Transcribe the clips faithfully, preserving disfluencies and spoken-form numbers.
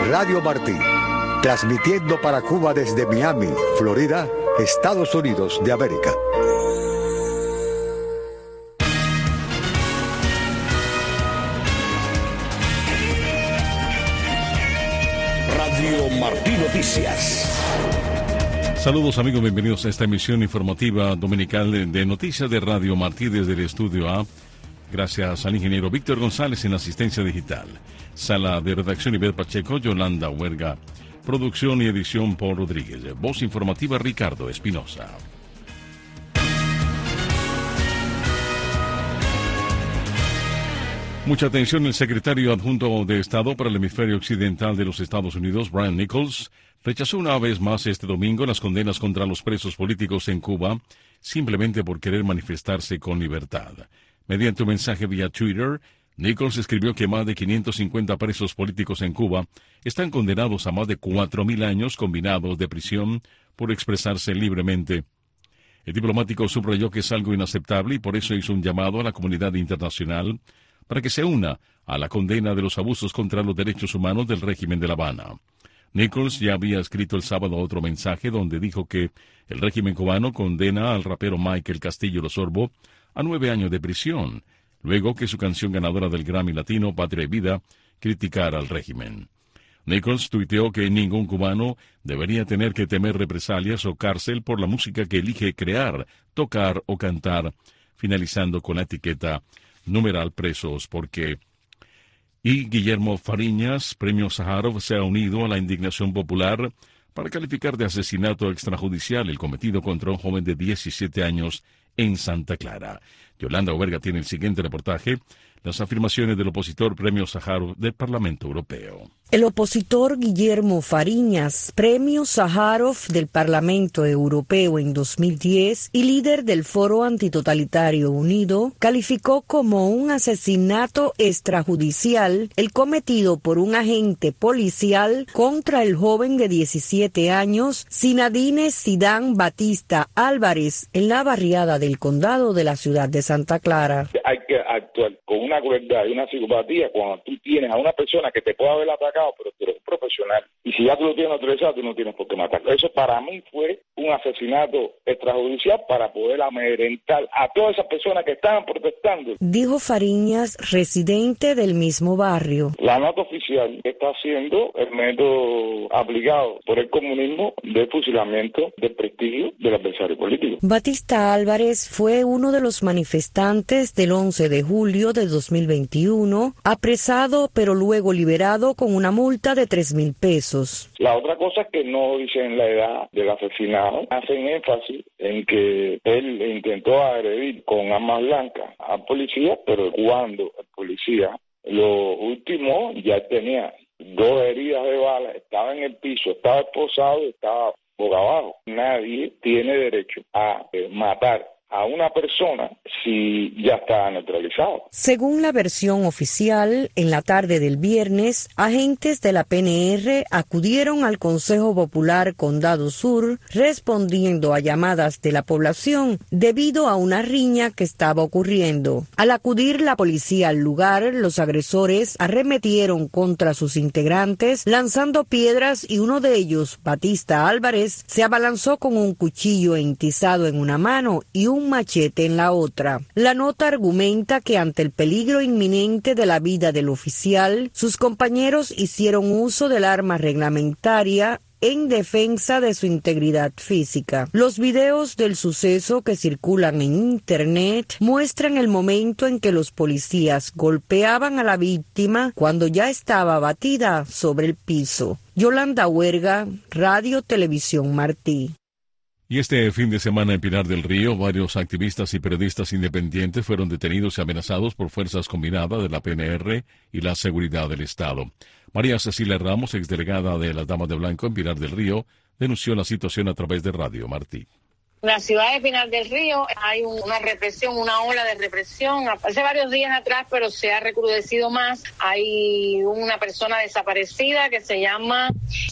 Radio Martí, transmitiendo para Cuba desde Miami, Florida, Estados Unidos de América. Radio Martí Noticias. Saludos amigos, bienvenidos a esta emisión informativa dominical de Noticias de Radio Martí desde el Estudio A. Gracias al ingeniero Víctor González en asistencia digital. Sala de redacción Ivette Pacheco, Yolanda Huerga. Producción y edición Paul Rodríguez. Voz informativa Ricardo Espinosa. Mucha atención, el secretario adjunto de Estado para el hemisferio occidental de los Estados Unidos, Brian Nichols, rechazó una vez más este domingo las condenas contra los presos políticos en Cuba, simplemente por querer manifestarse con libertad. Mediante un mensaje vía Twitter, Nichols escribió que más de quinientos cincuenta presos políticos en Cuba están condenados a más de cuatro mil años combinados de prisión por expresarse libremente. El diplomático subrayó que es algo inaceptable y por eso hizo un llamado a la comunidad internacional para que se una a la condena de los abusos contra los derechos humanos del régimen de La Habana. Nichols ya había escrito el sábado otro mensaje donde dijo que el régimen cubano condena al rapero Michael Castillo Losorbo a nueve años de prisión, luego que su canción ganadora del Grammy Latino, Patria y Vida, criticara al régimen. Nichols tuiteó que ningún cubano debería tener que temer represalias o cárcel por la música que elige crear, tocar o cantar, finalizando con la etiqueta numeral presos porque... Y Guillermo Fariñas, premio Sájarov, se ha unido a la indignación popular para calificar de asesinato extrajudicial el cometido contra un joven de diecisiete años en Santa Clara. Yolanda Huerga tiene el siguiente reportaje, las afirmaciones del opositor premio Sájarov del Parlamento Europeo. El opositor Guillermo Fariñas, premio Sájarov del Parlamento Europeo en dos mil diez y líder del Foro Antitotalitario Unido, calificó como un asesinato extrajudicial el cometido por un agente policial contra el joven de diecisiete años, Zinedine Zidane Batista Álvarez, en la barriada del condado de la ciudad de Santa Clara. Hay que actuar con una crueldad y una psicopatía cuando tú tienes a una persona que te puede haber atacado, pero tú eres un profesional. Y si ya tú lo tienes autorizado, tú no tienes por qué matarlo. Eso para mí fue un asesinato extrajudicial para poder amedrentar a todas esas personas que estaban protestando. Dijo Fariñas, residente del mismo barrio. La nota oficial está siendo el método aplicado por el comunismo de fusilamiento del prestigio del adversario político. Batista Álvarez fue uno de los manifestantes del once de julio de dos mil veintiuno, apresado pero luego liberado con una multa de tres mil pesos. La otra cosa es que no dicen la edad del asesinado. Hacen énfasis en que él intentó agredir con armas blancas al policía, pero cuando el policía lo ultimó, ya tenía dos heridas de bala, estaba en el piso, estaba esposado y estaba boca abajo. Nadie tiene derecho a eh, matar a una persona si ya está neutralizado. Según la versión oficial, en la tarde del viernes, agentes de la P N R acudieron al Consejo Popular Condado Sur respondiendo a llamadas de la población debido a una riña que estaba ocurriendo. Al acudir la policía al lugar, los agresores arremetieron contra sus integrantes lanzando piedras y uno de ellos, Batista Álvarez, se abalanzó con un cuchillo entizado en una mano y un un machete en la otra. La nota argumenta que ante el peligro inminente de la vida del oficial, sus compañeros hicieron uso del arma reglamentaria en defensa de su integridad física. Los videos del suceso que circulan en Internet muestran el momento en que los policías golpeaban a la víctima cuando ya estaba abatida sobre el piso. Yolanda Huerga, Radio Televisión Martí. Y este fin de semana en Pinar del Río, varios activistas y periodistas independientes fueron detenidos y amenazados por fuerzas combinadas de la P N R y la seguridad del Estado. María Cecilia Ramos, exdelegada de las Damas de Blanco en Pinar del Río, denunció la situación a través de Radio Martí. En la ciudad de Pinar del Río hay una represión, una ola de represión. Hace varios días atrás, pero se ha recrudecido más. Hay una persona desaparecida que se llama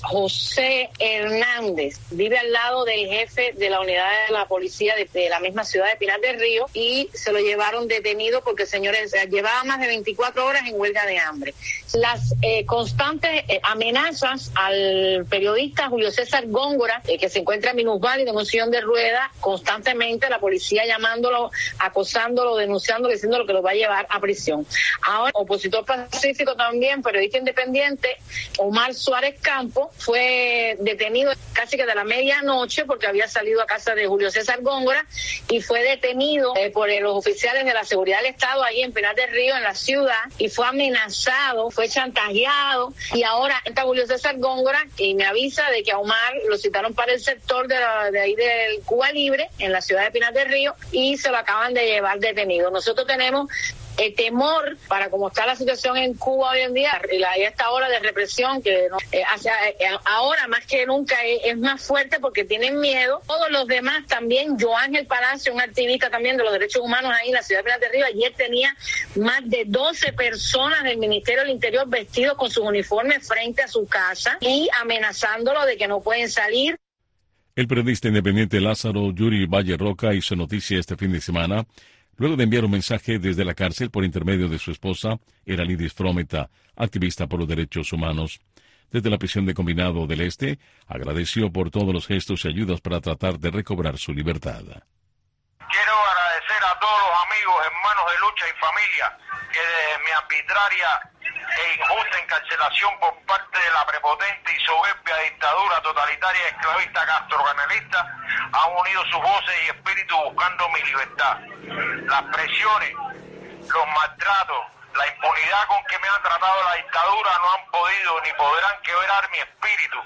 José Hernández. Vive al lado del jefe de la unidad de la policía de, de la misma ciudad de Pinar del Río y se lo llevaron detenido porque, señores, llevaba más de veinticuatro horas en huelga de hambre. Las eh, constantes eh, amenazas al periodista Julio César Góngora, eh, que se encuentra en minusválido en un sillón de ruedas, constantemente la policía llamándolo, acosándolo, denunciándolo, diciéndolo que lo va a llevar a prisión. Ahora, opositor pacífico también, periodista independiente, Omar Suárez Campo, fue detenido casi que de la medianoche porque había salido a casa de Julio César Góngora y fue detenido eh, por eh, los oficiales de la seguridad del Estado ahí en Pinar del Río, en la ciudad, y fue amenazado, fue chantajeado, y ahora está Julio César Góngora y me avisa de que a Omar lo citaron para el sector de, la, de ahí del Cuba Libre, en la ciudad de Pinar del Río, y se lo acaban de llevar detenido. Nosotros tenemos el temor para cómo está la situación en Cuba hoy en día, y la, esta ola de represión que eh, hacia, eh, ahora más que nunca es, es más fuerte porque tienen miedo. Todos los demás también, Joángel Palacio, un activista también de los derechos humanos ahí en la ciudad de Pinar del Río, ayer tenía más de doce personas del Ministerio del Interior vestidos con sus uniformes frente a su casa y amenazándolo de que no pueden salir. El periodista independiente Lázaro Yuri Valle Roca hizo noticia este fin de semana luego de enviar un mensaje desde la cárcel por intermedio de su esposa, Eralidis Frometa, activista por los derechos humanos. Desde la prisión de Combinado del Este, agradeció por todos los gestos y ayudas para tratar de recobrar su libertad. Quiero agradecer a todos los amigos, hermanos de lucha y familia que desde mi arbitraria e injusta encarcelación por parte de la prepotente y soberbia dictadura totalitaria y esclavista castrocanelista han unido sus voces y espíritus buscando mi libertad. Las presiones, los maltratos, la impunidad con que me ha tratado la dictadura no han podido ni podrán quebrar mi espíritu.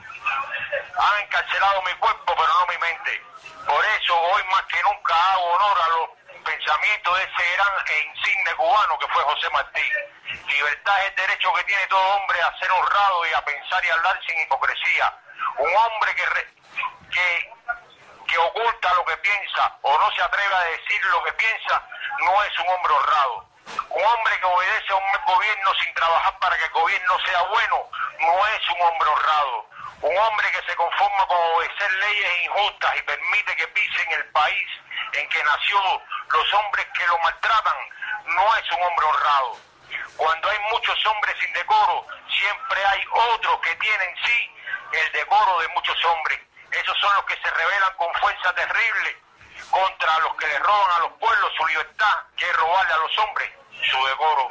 Han encarcelado mi cuerpo pero no mi mente. Por eso hoy más que nunca hago honor a los pensamientos de ese gran e insigne cubano que fue José Martí. Libertad es el derecho que tiene todo hombre a ser honrado y a pensar y hablar sin hipocresía. Un hombre que, re, que, que oculta lo que piensa o no se atreve a decir lo que piensa no es un hombre honrado. Un hombre que obedece a un gobierno sin trabajar para que el gobierno sea bueno no es un hombre honrado. Un hombre que se conforma con obedecer leyes injustas y permite que pisen el país en que nació los hombres que lo maltratan no es un hombre honrado. Cuando hay muchos hombres sin decoro, siempre hay otros que tienen sí el decoro de muchos hombres. Esos son los que se rebelan con fuerza terrible contra los que le roban a los pueblos su libertad, que es robarle a los hombres su decoro.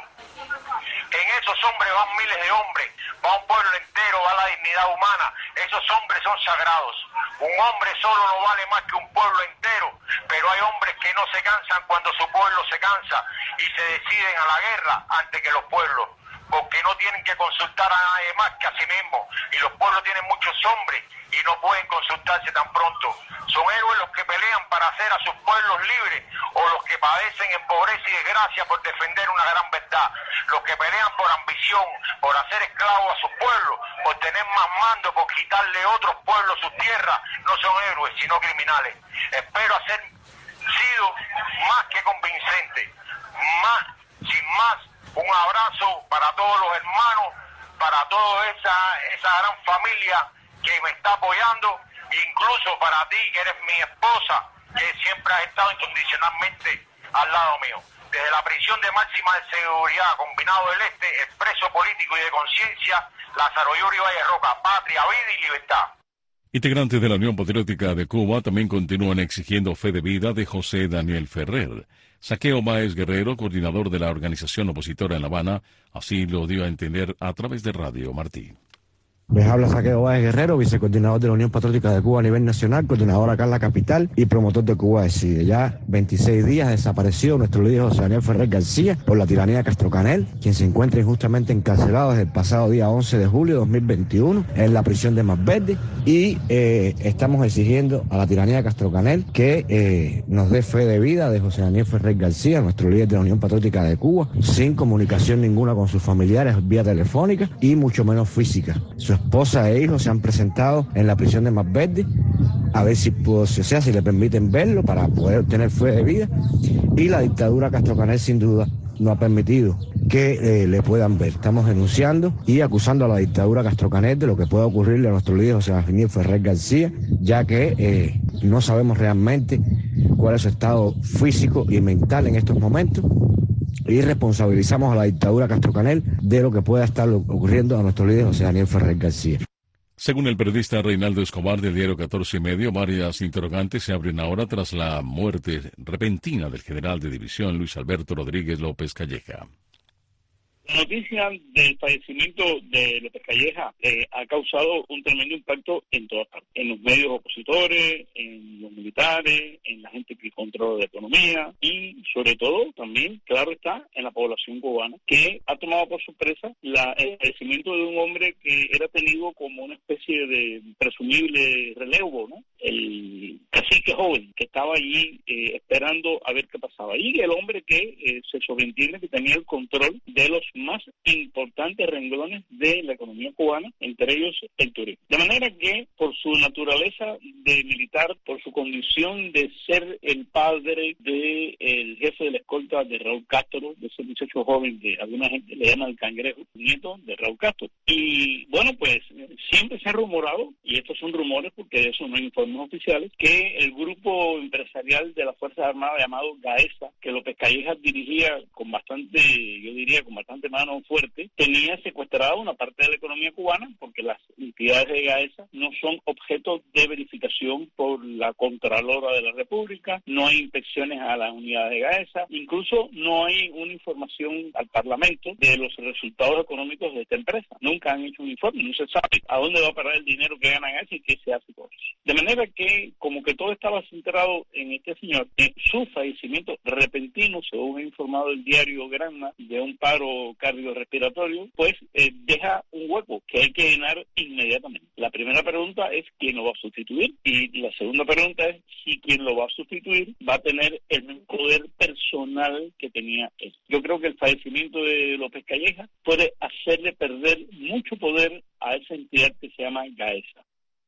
En esos hombres van miles de hombres, va un pueblo entero, va la dignidad humana. Esos hombres son sagrados. Un hombre solo no vale más que un pueblo entero, pero hay hombres que no se cansan cuando su pueblo se cansa y se deciden a la guerra antes que los pueblos, porque no tienen que consultar a nadie más que a sí mismos, y los pueblos tienen muchos hombres y no pueden consultarse tan pronto. Son héroes los que pelean para hacer a sus pueblos libres, o los que padecen en pobreza y desgracia por defender una gran verdad. Los que pelean por ambición, por hacer esclavos a sus pueblos, por tener más mando, por quitarle a otros pueblos sus tierras, no son héroes, sino criminales. Espero haber sido más que convincente. Más, sin más, un abrazo para todos los hermanos, para toda esa, esa gran familia que me está apoyando, incluso para ti que eres mi esposa, que siempre has estado incondicionalmente al lado mío. Desde la prisión de máxima de seguridad Combinado del Este, expreso político y de conciencia, Lázaro Yuri Valle Roca, patria, vida y libertad. Integrantes de la Unión Patriótica de Cuba también continúan exigiendo fe de vida de José Daniel Ferrer. Saqueo Báez Guerrero, coordinador de la organización opositora en La Habana, así lo dio a entender a través de Radio Martí. Les habla Saqueo Báez Guerrero, vicecoordinador de la Unión Patriótica de Cuba a nivel nacional, coordinador acá en la capital y promotor de Cuba Decide. Ya veintiséis días desapareció nuestro líder José Daniel Ferrer García por la tiranía de Castro Canel, quien se encuentra injustamente encarcelado desde el pasado día once de julio de dos mil veintiuno en la prisión de Malverde, y eh, estamos exigiendo a la tiranía de Castro Canel que eh, nos dé fe de vida de José Daniel Ferrer García, nuestro líder de la Unión Patriótica de Cuba, sin comunicación ninguna con sus familiares vía telefónica y mucho menos física. Su esposa e hijos se han presentado en la prisión de Malverde a ver si, pues, o sea, si le permiten verlo para poder obtener fe de vida. Y la dictadura Castro Canel sin duda no ha permitido que eh, le puedan ver. Estamos denunciando y acusando a la dictadura Castro Canel de lo que pueda ocurrirle a nuestro líder José Daniel Ferrer García, ya que eh, no sabemos realmente cuál es su estado físico y mental en estos momentos, y responsabilizamos a la dictadura Castro Canel de lo que pueda estar ocurriendo a nuestro líder José Daniel Ferrer García. Según el periodista Reinaldo Escobar del diario catorce y medio, varias interrogantes se abren ahora tras la muerte repentina del general de división Luis Alberto Rodríguez López Calleja. La noticia del fallecimiento de López Calleja eh, ha causado un tremendo impacto en todas partes, en los medios opositores, en los militares, en la gente que controla la economía y sobre todo también, claro está, en la población cubana, que ha tomado por sorpresa la, el fallecimiento de un hombre que era tenido como una especie de presumible relevo, ¿no? El cacique joven que estaba allí eh, esperando a ver qué pasaba. Y el hombre que eh, se sobreentiende que tenía el control de los más importantes renglones de la economía cubana, entre ellos el turismo. De manera que, por su naturaleza de militar, por su condición de ser el padre del jefe de la escolta de Raúl Castro, de ese muchacho joven que alguna gente le llama el cangrejo, nieto de Raúl Castro. Y bueno, pues siempre se ha rumorado, y estos son rumores porque de eso no hay informes oficiales, que el grupo empresarial de las Fuerzas Armadas llamado GAESA, que López Calleja dirigía con bastante, yo diría, con bastante mano fuerte, tenía secuestrada una parte de la economía cubana, porque las entidades de GAESA no son objeto de verificación por la Contralora de la República, no hay inspecciones a las unidades de GAESA, incluso no hay una información al Parlamento de los resultados económicos de esta empresa. Nunca han hecho un informe, no se sabe a dónde va a parar el dinero que gana GAESA y qué se hace por eso. De manera que, como que todo estaba centrado en este señor, en su fallecimiento repentino, según ha informado el diario Granma, de un paro cardiorrespiratorio, pues eh, deja un hueco que hay que llenar inmediatamente. La primera pregunta es quién lo va a sustituir y la segunda pregunta es si quien lo va a sustituir va a tener el mismo poder personal que tenía él. Yo creo que el fallecimiento de López Calleja puede hacerle perder mucho poder a esa entidad que se llama GAESA.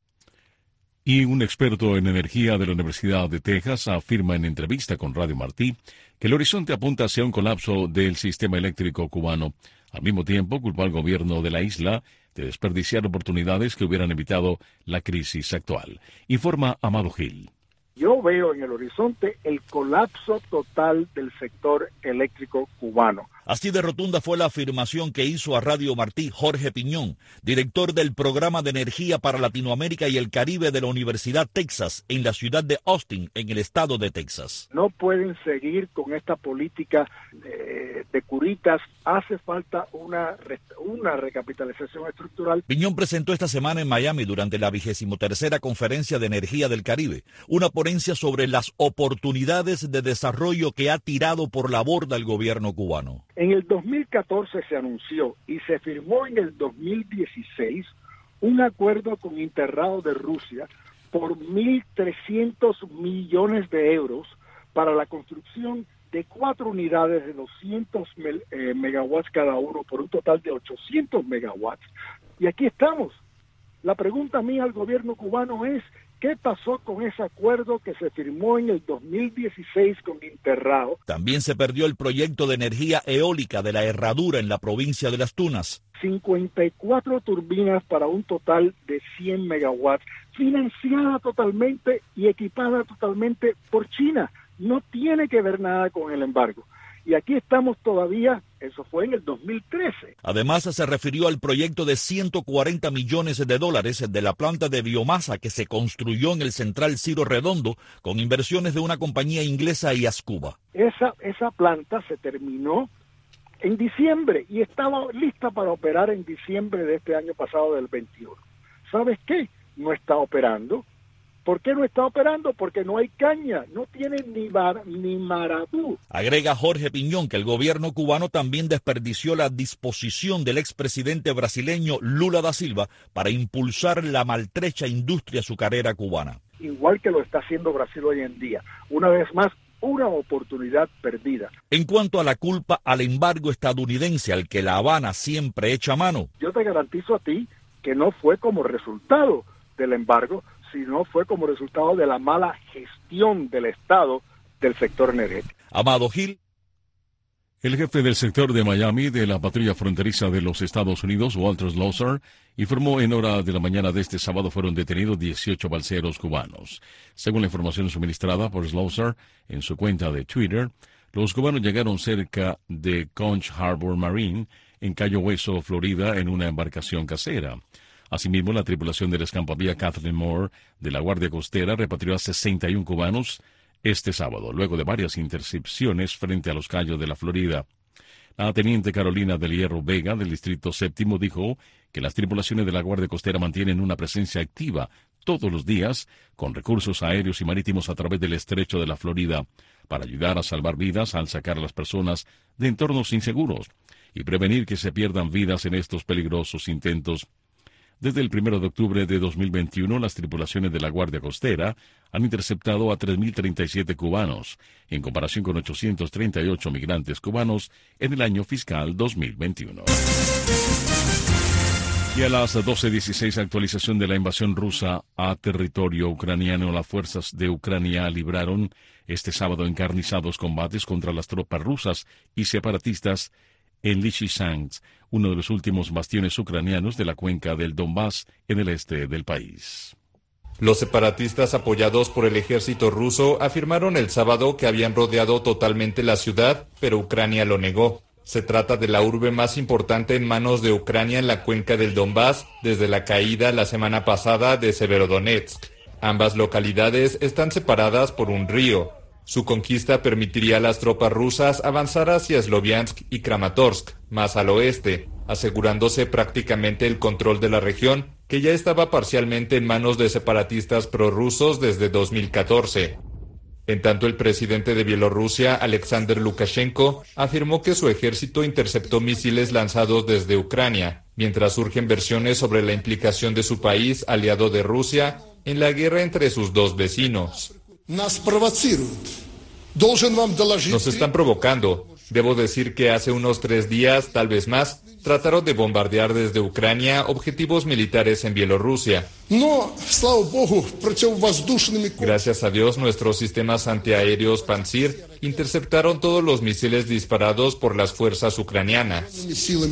Y un experto en energía de la Universidad de Texas afirma en entrevista con Radio Martí que el horizonte apunta hacia un colapso del sistema eléctrico cubano. Al mismo tiempo, culpó al gobierno de la isla de desperdiciar oportunidades que hubieran evitado la crisis actual. Informa Amado Gil. Yo veo en el horizonte el colapso total del sector eléctrico cubano. Así de rotunda fue la afirmación que hizo a Radio Martí Jorge Piñón, director del Programa de Energía para Latinoamérica y el Caribe de la Universidad Texas, en la ciudad de Austin, en el estado de Texas. No pueden seguir con esta política de, de curitas. Hace falta una, una recapitalización estructural. Piñón presentó esta semana en Miami durante la vigésimo tercera Conferencia de Energía del Caribe, una ponencia sobre las oportunidades de desarrollo que ha tirado por la borda el gobierno cubano. En el dos mil catorce se anunció y se firmó en el dos mil dieciséis un acuerdo con Interrao de Rusia por mil trescientos millones de euros para la construcción de cuatro unidades de doscientos eh, megawatts cada uno por un total de ochocientos megawatts. Y aquí estamos. La pregunta mía al gobierno cubano es, ¿qué pasó con ese acuerdo que se firmó en el dos mil dieciséis con Interrao? También se perdió el proyecto de energía eólica de la Herradura en la provincia de Las Tunas. cincuenta y cuatro turbinas para un total de cien megawatts, financiada totalmente y equipada totalmente por China. No tiene que ver nada con el embargo. Y aquí estamos todavía, eso fue en el dos mil trece. Además, se refirió al proyecto de ciento cuarenta millones de dólares de la planta de biomasa que se construyó en el Central Ciro Redondo con inversiones de una compañía inglesa y Ascuba. Esa, esa planta se terminó en diciembre y estaba lista para operar en diciembre de este año pasado del veintiuno. ¿Sabes qué? No está operando. ¿Por qué no está operando? Porque no hay caña, no tiene ni, bar, ni marabú. Agrega Jorge Piñón que el gobierno cubano también desperdició la disposición del expresidente brasileño Lula da Silva para impulsar la maltrecha industria azucarera cubana. Igual que lo está haciendo Brasil hoy en día. Una vez más, una oportunidad perdida. En cuanto a la culpa al embargo estadounidense al que La Habana siempre echa mano. Yo te garantizo a ti que no fue como resultado del embargo, sino fue como resultado de la mala gestión del Estado del sector energético. Amado Gil. El jefe del sector de Miami de la patrulla fronteriza de los Estados Unidos, Walter Slosser, informó en hora de la mañana de este sábado fueron detenidos dieciocho balseros cubanos. Según la información suministrada por Slosser en su cuenta de Twitter, los cubanos llegaron cerca de Conch Harbor Marine, en Cayo Hueso, Florida, en una embarcación casera. Asimismo, la tripulación del escampavía Kathleen Moore de la Guardia Costera repatrió a sesenta y un cubanos este sábado, luego de varias intercepciones frente a los cayos de la Florida. La teniente Carolina del Hierro Vega, del Distrito Séptimo, dijo que las tripulaciones de la Guardia Costera mantienen una presencia activa todos los días con recursos aéreos y marítimos a través del estrecho de la Florida para ayudar a salvar vidas al sacar a las personas de entornos inseguros y prevenir que se pierdan vidas en estos peligrosos intentos. Desde el primero de octubre de dos mil veintiuno, las tripulaciones de la Guardia Costera han interceptado a tres mil treinta y siete cubanos, en comparación con ochocientos treinta y ocho migrantes cubanos en el año fiscal dos mil veintiuno. Y a las doce dieciséis, actualización de la invasión rusa a territorio ucraniano. Las fuerzas de Ucrania libraron este sábado encarnizados combates contra las tropas rusas y separatistas en Lysychansk, uno de los últimos bastiones ucranianos de la cuenca del Donbass en el este del país. Los separatistas apoyados por el ejército ruso afirmaron el sábado que habían rodeado totalmente la ciudad, pero Ucrania lo negó. Se trata de la urbe más importante en manos de Ucrania en la cuenca del Donbass desde la caída la semana pasada de Severodonetsk. Ambas localidades están separadas por un río. Su conquista permitiría a las tropas rusas avanzar hacia Sloviansk y Kramatorsk, más al oeste, asegurándose prácticamente el control de la región, que ya estaba parcialmente en manos de separatistas prorrusos desde dos mil catorce. En tanto, el presidente de Bielorrusia, Alexander Lukashenko, afirmó que su ejército interceptó misiles lanzados desde Ucrania, mientras surgen versiones sobre la implicación de su país, aliado de Rusia, en la guerra entre sus dos vecinos. Nos están provocando. Debo decir que hace unos tres días, tal vez más, trataron de bombardear desde Ucrania objetivos militares en Bielorrusia. Gracias a Dios, nuestros sistemas antiaéreos Pantsir interceptaron todos los misiles disparados por las fuerzas ucranianas.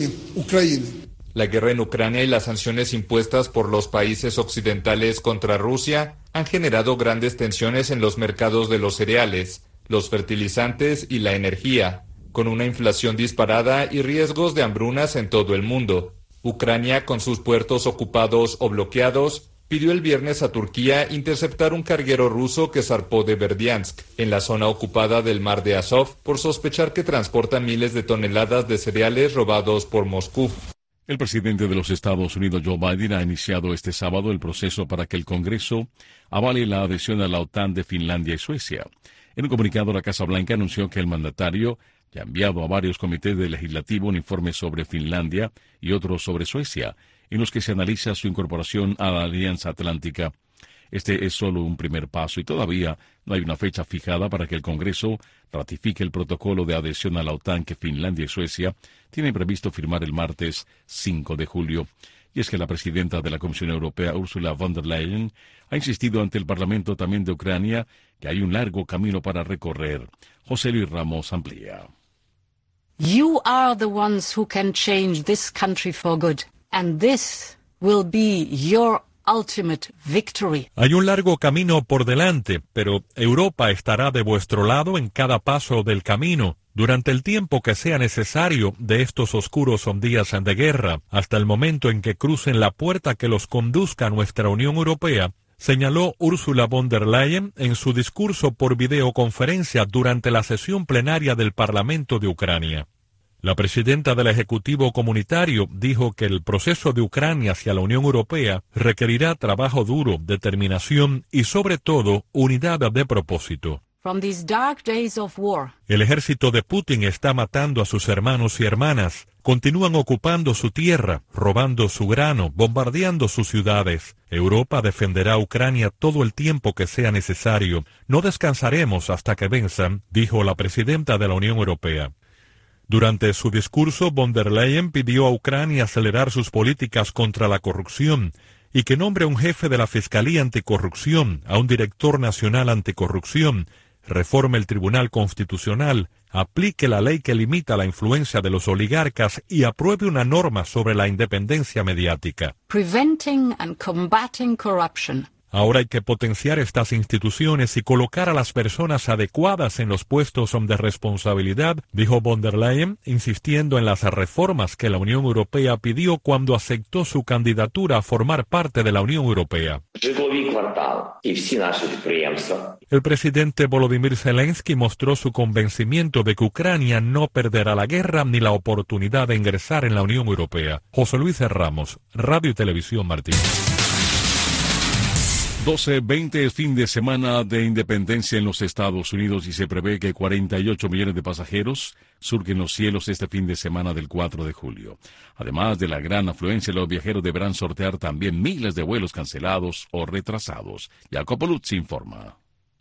La guerra en Ucrania y las sanciones impuestas por los países occidentales contra Rusia han generado grandes tensiones en los mercados de los cereales, los fertilizantes y la energía, con una inflación disparada y riesgos de hambrunas en todo el mundo. Ucrania, con sus puertos ocupados o bloqueados, pidió el viernes a Turquía interceptar un carguero ruso que zarpó de Berdiansk, en la zona ocupada del mar de Azov, por sospechar que transporta miles de toneladas de cereales robados por Moscú. El presidente de los Estados Unidos, Joe Biden, ha iniciado este sábado el proceso para que el Congreso avale la adhesión a la OTAN de Finlandia y Suecia. En un comunicado, la Casa Blanca anunció que el mandatario ya ha enviado a varios comités del legislativo un informe sobre Finlandia y otro sobre Suecia, en los que se analiza su incorporación a la Alianza Atlántica. Este es solo un primer paso y todavía no hay una fecha fijada para que el Congreso ratifique el protocolo de adhesión a la OTAN que Finlandia y Suecia tienen previsto firmar el martes cinco de julio. Y es que la presidenta de la Comisión Europea, Ursula von der Leyen, ha insistido ante el Parlamento también de Ucrania que hay un largo camino para recorrer. José Luis Ramos amplía. You are the ones who can change this country for good, and this will be your ultimate victory. Hay un largo camino por delante, pero Europa estará de vuestro lado en cada paso del camino, durante el tiempo que sea necesario de estos oscuros días de guerra, hasta el momento en que crucen la puerta que los conduzca a nuestra Unión Europea, señaló Ursula von der Leyen en su discurso por videoconferencia durante la sesión plenaria del Parlamento de Ucrania. La presidenta del Ejecutivo Comunitario dijo que el proceso de Ucrania hacia la Unión Europea requerirá trabajo duro, determinación y, sobre todo, unidad de propósito. From these dark days of war, el ejército de Putin está matando a sus hermanos y hermanas, continúan ocupando su tierra, robando su grano, bombardeando sus ciudades. Europa defenderá a Ucrania todo el tiempo que sea necesario. No descansaremos hasta que venzan, dijo la presidenta de la Unión Europea. Durante su discurso, von der Leyen pidió a Ucrania acelerar sus políticas contra la corrupción y que nombre a un jefe de la Fiscalía Anticorrupción, a un director nacional anticorrupción, reforme el Tribunal Constitucional, aplique la ley que limita la influencia de los oligarcas y apruebe una norma sobre la independencia mediática. Preventing and combating corruption. Ahora hay que potenciar estas instituciones y colocar a las personas adecuadas en los puestos de responsabilidad, dijo von der Leyen, insistiendo en las reformas que la Unión Europea pidió cuando aceptó su candidatura a formar parte de la Unión Europea. El presidente Volodymyr Zelensky mostró su convencimiento de que Ucrania no perderá la guerra ni la oportunidad de ingresar en la Unión Europea. José Luis Ramos, Radio y Televisión Martín. doce veinte es fin de semana de independencia en los Estados Unidos y se prevé que cuarenta y ocho millones de pasajeros surquen los cielos este fin de semana del cuatro de julio. Además de la gran afluencia, los viajeros deberán sortear también miles de vuelos cancelados o retrasados. Jacopo Luzzi informa.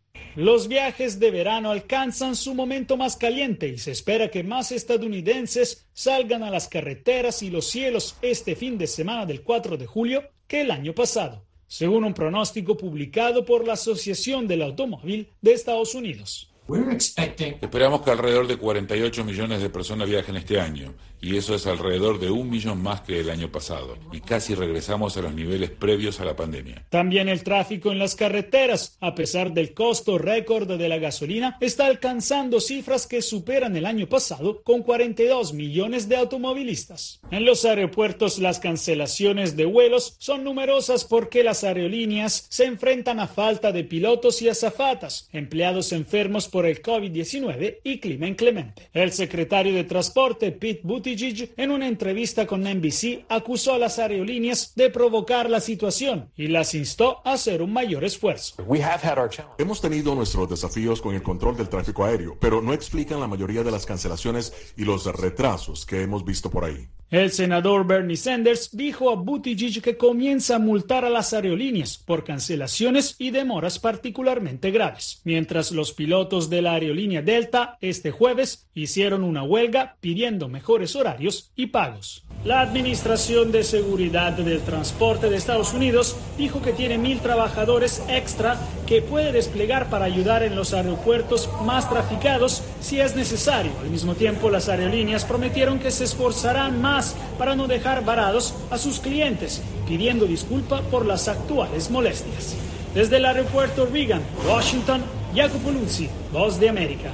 Los viajes de verano alcanzan su momento más caliente y se espera que más estadounidenses salgan a las carreteras y los cielos este fin de semana del cuatro de julio que el año pasado, según un pronóstico publicado por la Asociación del Automóvil de Estados Unidos. Esperamos que alrededor de cuarenta y ocho millones de personas viajen este año, y eso es alrededor de un millón más que el año pasado, y casi regresamos a los niveles previos a la pandemia. También el tráfico en las carreteras, a pesar del costo récord de la gasolina, está alcanzando cifras que superan el año pasado con cuarenta y dos millones de automovilistas. En los aeropuertos las cancelaciones de vuelos son numerosas porque las aerolíneas se enfrentan a falta de pilotos y azafatas, empleados enfermos por el COVID diecinueve y clima inclemente. El secretario de Transporte, Pete Buttigieg, en una entrevista con N B C, acusó a las aerolíneas de provocar la situación y las instó a hacer un mayor esfuerzo. Hemos tenido nuestros desafíos con el control del tráfico aéreo, pero no explican la mayoría de las cancelaciones y los retrasos que hemos visto por ahí. El senador Bernie Sanders dijo a Buttigieg que comienza a multar a las aerolíneas por cancelaciones y demoras particularmente graves, mientras los pilotos de la aerolínea Delta este jueves hicieron una huelga pidiendo mejores horarios y pagos. La Administración de Seguridad del Transporte de Estados Unidos dijo que tiene mil trabajadores extra que puede desplegar para ayudar en los aeropuertos más traficados si es necesario. Al mismo tiempo, las aerolíneas prometieron que se esforzarán más para no dejar varados a sus clientes, pidiendo disculpa por las actuales molestias. Desde el aeropuerto Reagan, Washington, Jacopo Luzzi, Voz de América.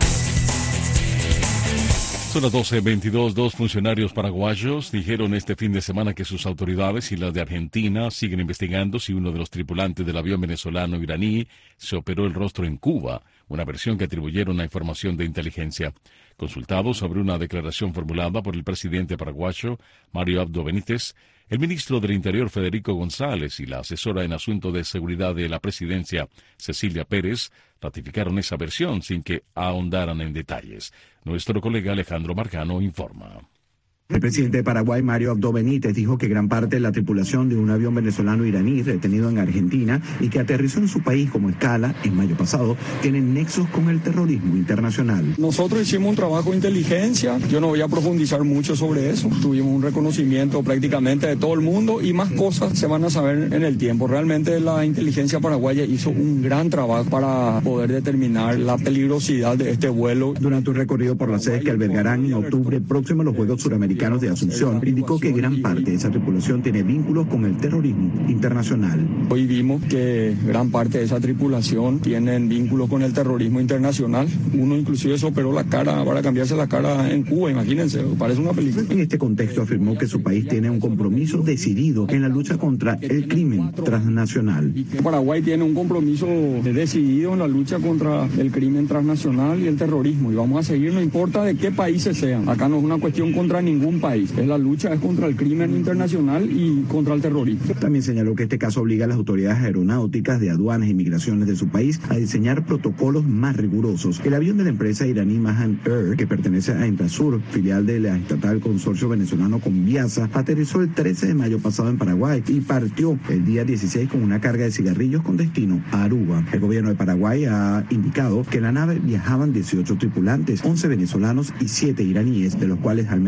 Son las doce veintidós. Dos funcionarios paraguayos dijeron este fin de semana que sus autoridades y las de Argentina siguen investigando si uno de los tripulantes del avión venezolano iraní se operó el rostro en Cuba, una versión que atribuyeron a información de inteligencia. Consultados sobre una declaración formulada por el presidente paraguayo, Mario Abdo Benítez, el ministro del Interior, Federico González, y la asesora en asuntos de seguridad de la presidencia, Cecilia Pérez, ratificaron esa versión sin que ahondaran en detalles. Nuestro colega Alejandro Marcano informa. El presidente de Paraguay, Mario Abdo Benítez, dijo que gran parte de la tripulación de un avión venezolano-iraní retenido en Argentina y que aterrizó en su país como escala en mayo pasado tienen nexos con el terrorismo internacional. Nosotros hicimos un trabajo de inteligencia, yo no voy a profundizar mucho sobre eso, tuvimos un reconocimiento prácticamente de todo el mundo y más cosas se van a saber en el tiempo. Realmente la inteligencia paraguaya hizo un gran trabajo para poder determinar la peligrosidad de este vuelo. Durante un recorrido por las sedes que albergarán en octubre próximo los Juegos Suramericanos de Asunción, indicó que gran parte de esa tripulación tiene vínculos con el terrorismo internacional. Hoy vimos que gran parte de esa tripulación tienen vínculos con el terrorismo internacional. Uno inclusive se operó la cara para cambiarse la cara en Cuba, imagínense, parece una película. En este contexto afirmó que su país tiene un compromiso decidido en la lucha contra el crimen transnacional. Paraguay tiene un compromiso decidido en la lucha contra el crimen transnacional y el terrorismo y vamos a seguir, no importa de qué países sean. Acá no es una cuestión contra ningún país. Es la lucha es contra el crimen internacional y contra el terrorismo. También señaló que este caso obliga a las autoridades aeronáuticas de aduanas y migraciones de su país a diseñar protocolos más rigurosos. El avión de la empresa iraní Mahan Air, que pertenece a Intrasur, filial de la estatal consorcio venezolano Conviasa, aterrizó el trece de mayo pasado en Paraguay y partió el día dieciséis con una carga de cigarrillos con destino a Aruba. El gobierno de Paraguay ha indicado que en la nave viajaban dieciocho tripulantes, once venezolanos y siete iraníes, de los cuales al menos uno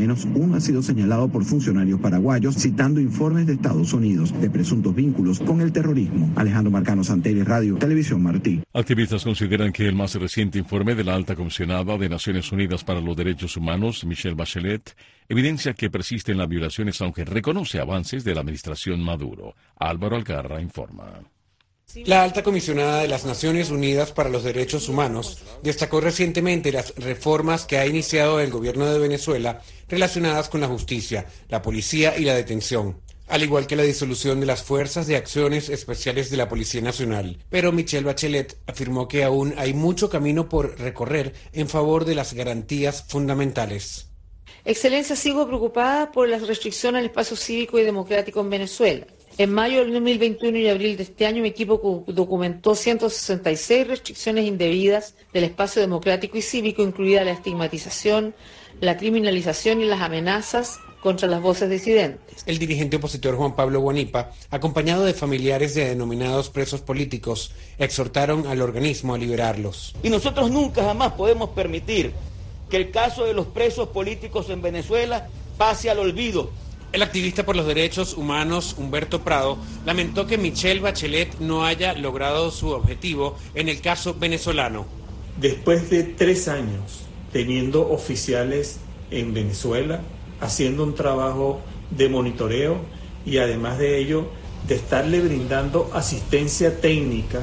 aún ha sido señalado por funcionarios paraguayos, citando informes de Estados Unidos de presuntos vínculos con el terrorismo. Alejandro Marcano, Santelli, Radio Televisión Martí. Activistas consideran que el más reciente informe de la alta comisionada de Naciones Unidas para los Derechos Humanos, Michelle Bachelet, evidencia que persisten las violaciones, aunque reconoce avances de la administración Maduro. Álvaro Algarra informa. La alta comisionada de las Naciones Unidas para los Derechos Humanos destacó recientemente las reformas que ha iniciado el gobierno de Venezuela relacionadas con la justicia, la policía y la detención, al igual que la disolución de las Fuerzas de Acciones Especiales de la Policía Nacional. Pero Michelle Bachelet afirmó que aún hay mucho camino por recorrer en favor de las garantías fundamentales. Excelencia, sigo preocupada por las restricciones al espacio cívico y democrático en Venezuela. En mayo del dos mil veintiuno y abril de este año, mi equipo documentó ciento sesenta y seis restricciones indebidas del espacio democrático y cívico, incluida la estigmatización, la criminalización y las amenazas contra las voces disidentes. El dirigente opositor Juan Pablo Guanipa, acompañado de familiares de denominados presos políticos, exhortaron al organismo a liberarlos. Y nosotros nunca jamás podemos permitir que el caso de los presos políticos en Venezuela pase al olvido. El activista por los derechos humanos Humberto Prado lamentó que Michelle Bachelet no haya logrado su objetivo en el caso venezolano. Después de tres años teniendo oficiales en Venezuela, haciendo un trabajo de monitoreo y además de ello de estarle brindando asistencia técnica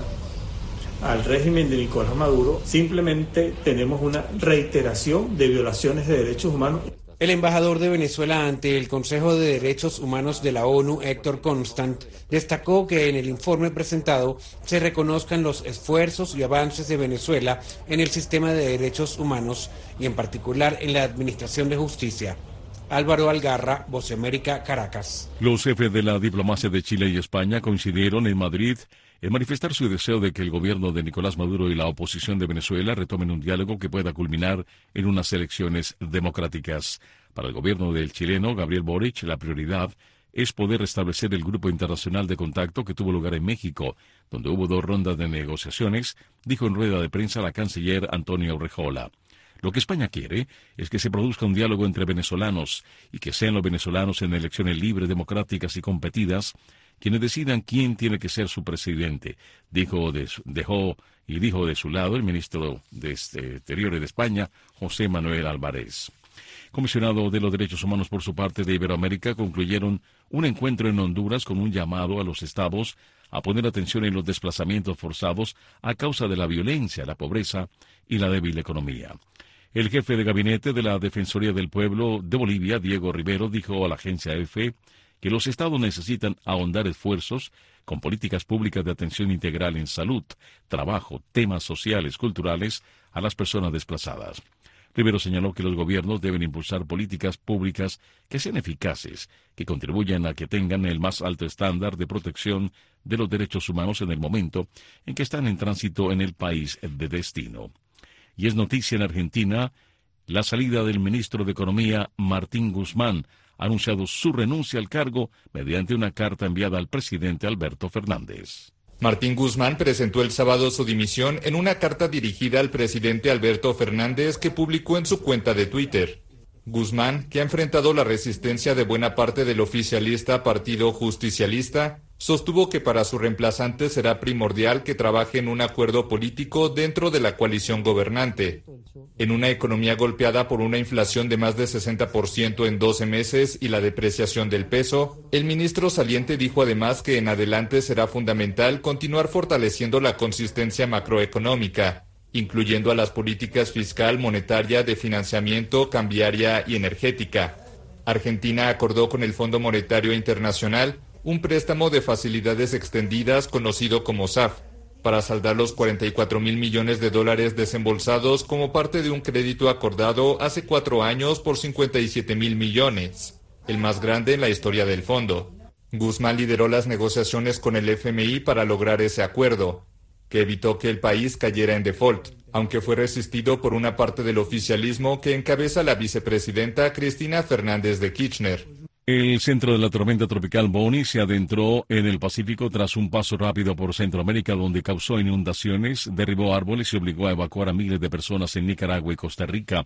al régimen de Nicolás Maduro, simplemente tenemos una reiteración de violaciones de derechos humanos. El embajador de Venezuela ante el Consejo de Derechos Humanos de la ONU, Héctor Constant, destacó que en el informe presentado se reconozcan los esfuerzos y avances de Venezuela en el sistema de derechos humanos y en particular en la administración de justicia. Álvaro Algarra, Voz de América, Caracas. Los jefes de la diplomacia de Chile y España coincidieron en Madrid en manifestar su deseo de que el gobierno de Nicolás Maduro y la oposición de Venezuela retomen un diálogo que pueda culminar en unas elecciones democráticas. Para el gobierno del chileno Gabriel Boric, la prioridad es poder restablecer el grupo internacional de contacto que tuvo lugar en México, donde hubo dos rondas de negociaciones, dijo en rueda de prensa la canciller Antonio Urrejola. Lo que España quiere es que se produzca un diálogo entre venezolanos y que sean los venezolanos en elecciones libres, democráticas y competidas quienes decidan quién tiene que ser su presidente, dijo de, dejó y dijo de su lado el ministro de Exteriores de España, José Manuel Álvarez. Comisionado de los Derechos Humanos por su parte de Iberoamérica concluyeron un encuentro en Honduras con un llamado a los estados a poner atención en los desplazamientos forzados a causa de la violencia, la pobreza y la débil economía. El jefe de gabinete de la Defensoría del Pueblo de Bolivia, Diego Rivero, dijo a la agencia E F E que los estados necesitan ahondar esfuerzos con políticas públicas de atención integral en salud, trabajo, temas sociales, culturales a las personas desplazadas. Rivero señaló que los gobiernos deben impulsar políticas públicas que sean eficaces, que contribuyan a que tengan el más alto estándar de protección de los derechos humanos en el momento en que están en tránsito en el país de destino. Y es noticia en Argentina la salida del ministro de Economía, Martín Guzmán, ha anunciado su renuncia al cargo mediante una carta enviada al presidente Alberto Fernández. Martín Guzmán presentó el sábado su dimisión en una carta dirigida al presidente Alberto Fernández que publicó en su cuenta de Twitter. Guzmán, que ha enfrentado la resistencia de buena parte del oficialista Partido Justicialista, sostuvo que para su reemplazante será primordial que trabaje en un acuerdo político dentro de la coalición gobernante. En una economía golpeada por una inflación de más de sesenta por ciento en doce meses y la depreciación del peso, el ministro saliente dijo además que en adelante será fundamental continuar fortaleciendo la consistencia macroeconómica, incluyendo a las políticas fiscal, monetaria, de financiamiento, cambiaria y energética. Argentina acordó con el Fondo Monetario Internacional un préstamo de facilidades extendidas conocido como S A F, para saldar los cuarenta y cuatro mil millones de dólares desembolsados como parte de un crédito acordado hace cuatro años por cincuenta y siete mil millones, el más grande en la historia del fondo. Guzmán lideró las negociaciones con el F M I para lograr ese acuerdo, que evitó que el país cayera en default, aunque fue resistido por una parte del oficialismo que encabeza la vicepresidenta Cristina Fernández de Kirchner. El centro de la tormenta tropical Bonnie se adentró en el Pacífico tras un paso rápido por Centroamérica donde causó inundaciones, derribó árboles y obligó a evacuar a miles de personas en Nicaragua y Costa Rica,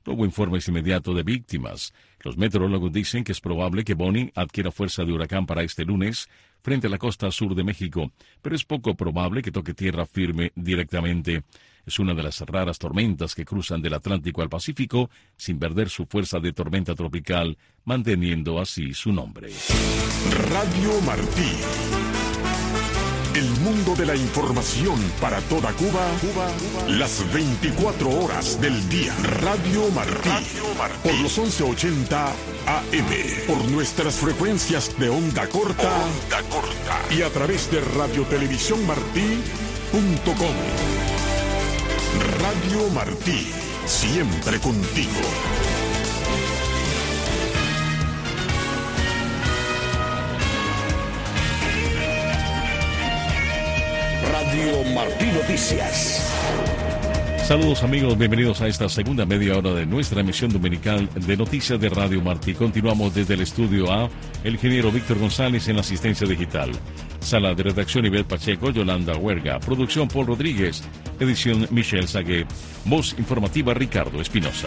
No hubo informes inmediatos de víctimas. Los meteorólogos dicen que es probable que Bonnie adquiera fuerza de huracán para este lunes frente a la costa sur de México, pero es poco probable que toque tierra firme directamente. Es una de las raras tormentas que cruzan del Atlántico al Pacífico sin perder su fuerza de tormenta tropical, manteniendo así su nombre. Radio Martí. El mundo de la información para toda Cuba, Cuba, las veinticuatro horas del día. Radio Martí, Radio Martí. Por los once ochenta A M, por nuestras frecuencias de onda corta, onda corta. Y a través de radiotelevisión martí punto com. Radio Martí, siempre contigo. Radio Martí Noticias. Saludos amigos, bienvenidos a esta segunda media hora de nuestra emisión dominical de Noticias de Radio Martí. Continuamos desde el estudio A, el ingeniero Víctor González en la asistencia digital. Sala de redacción Ivette Pacheco, Yolanda Huerga. Producción Paul Rodríguez. Edición Michelle Sagué. Voz informativa Ricardo Espinosa.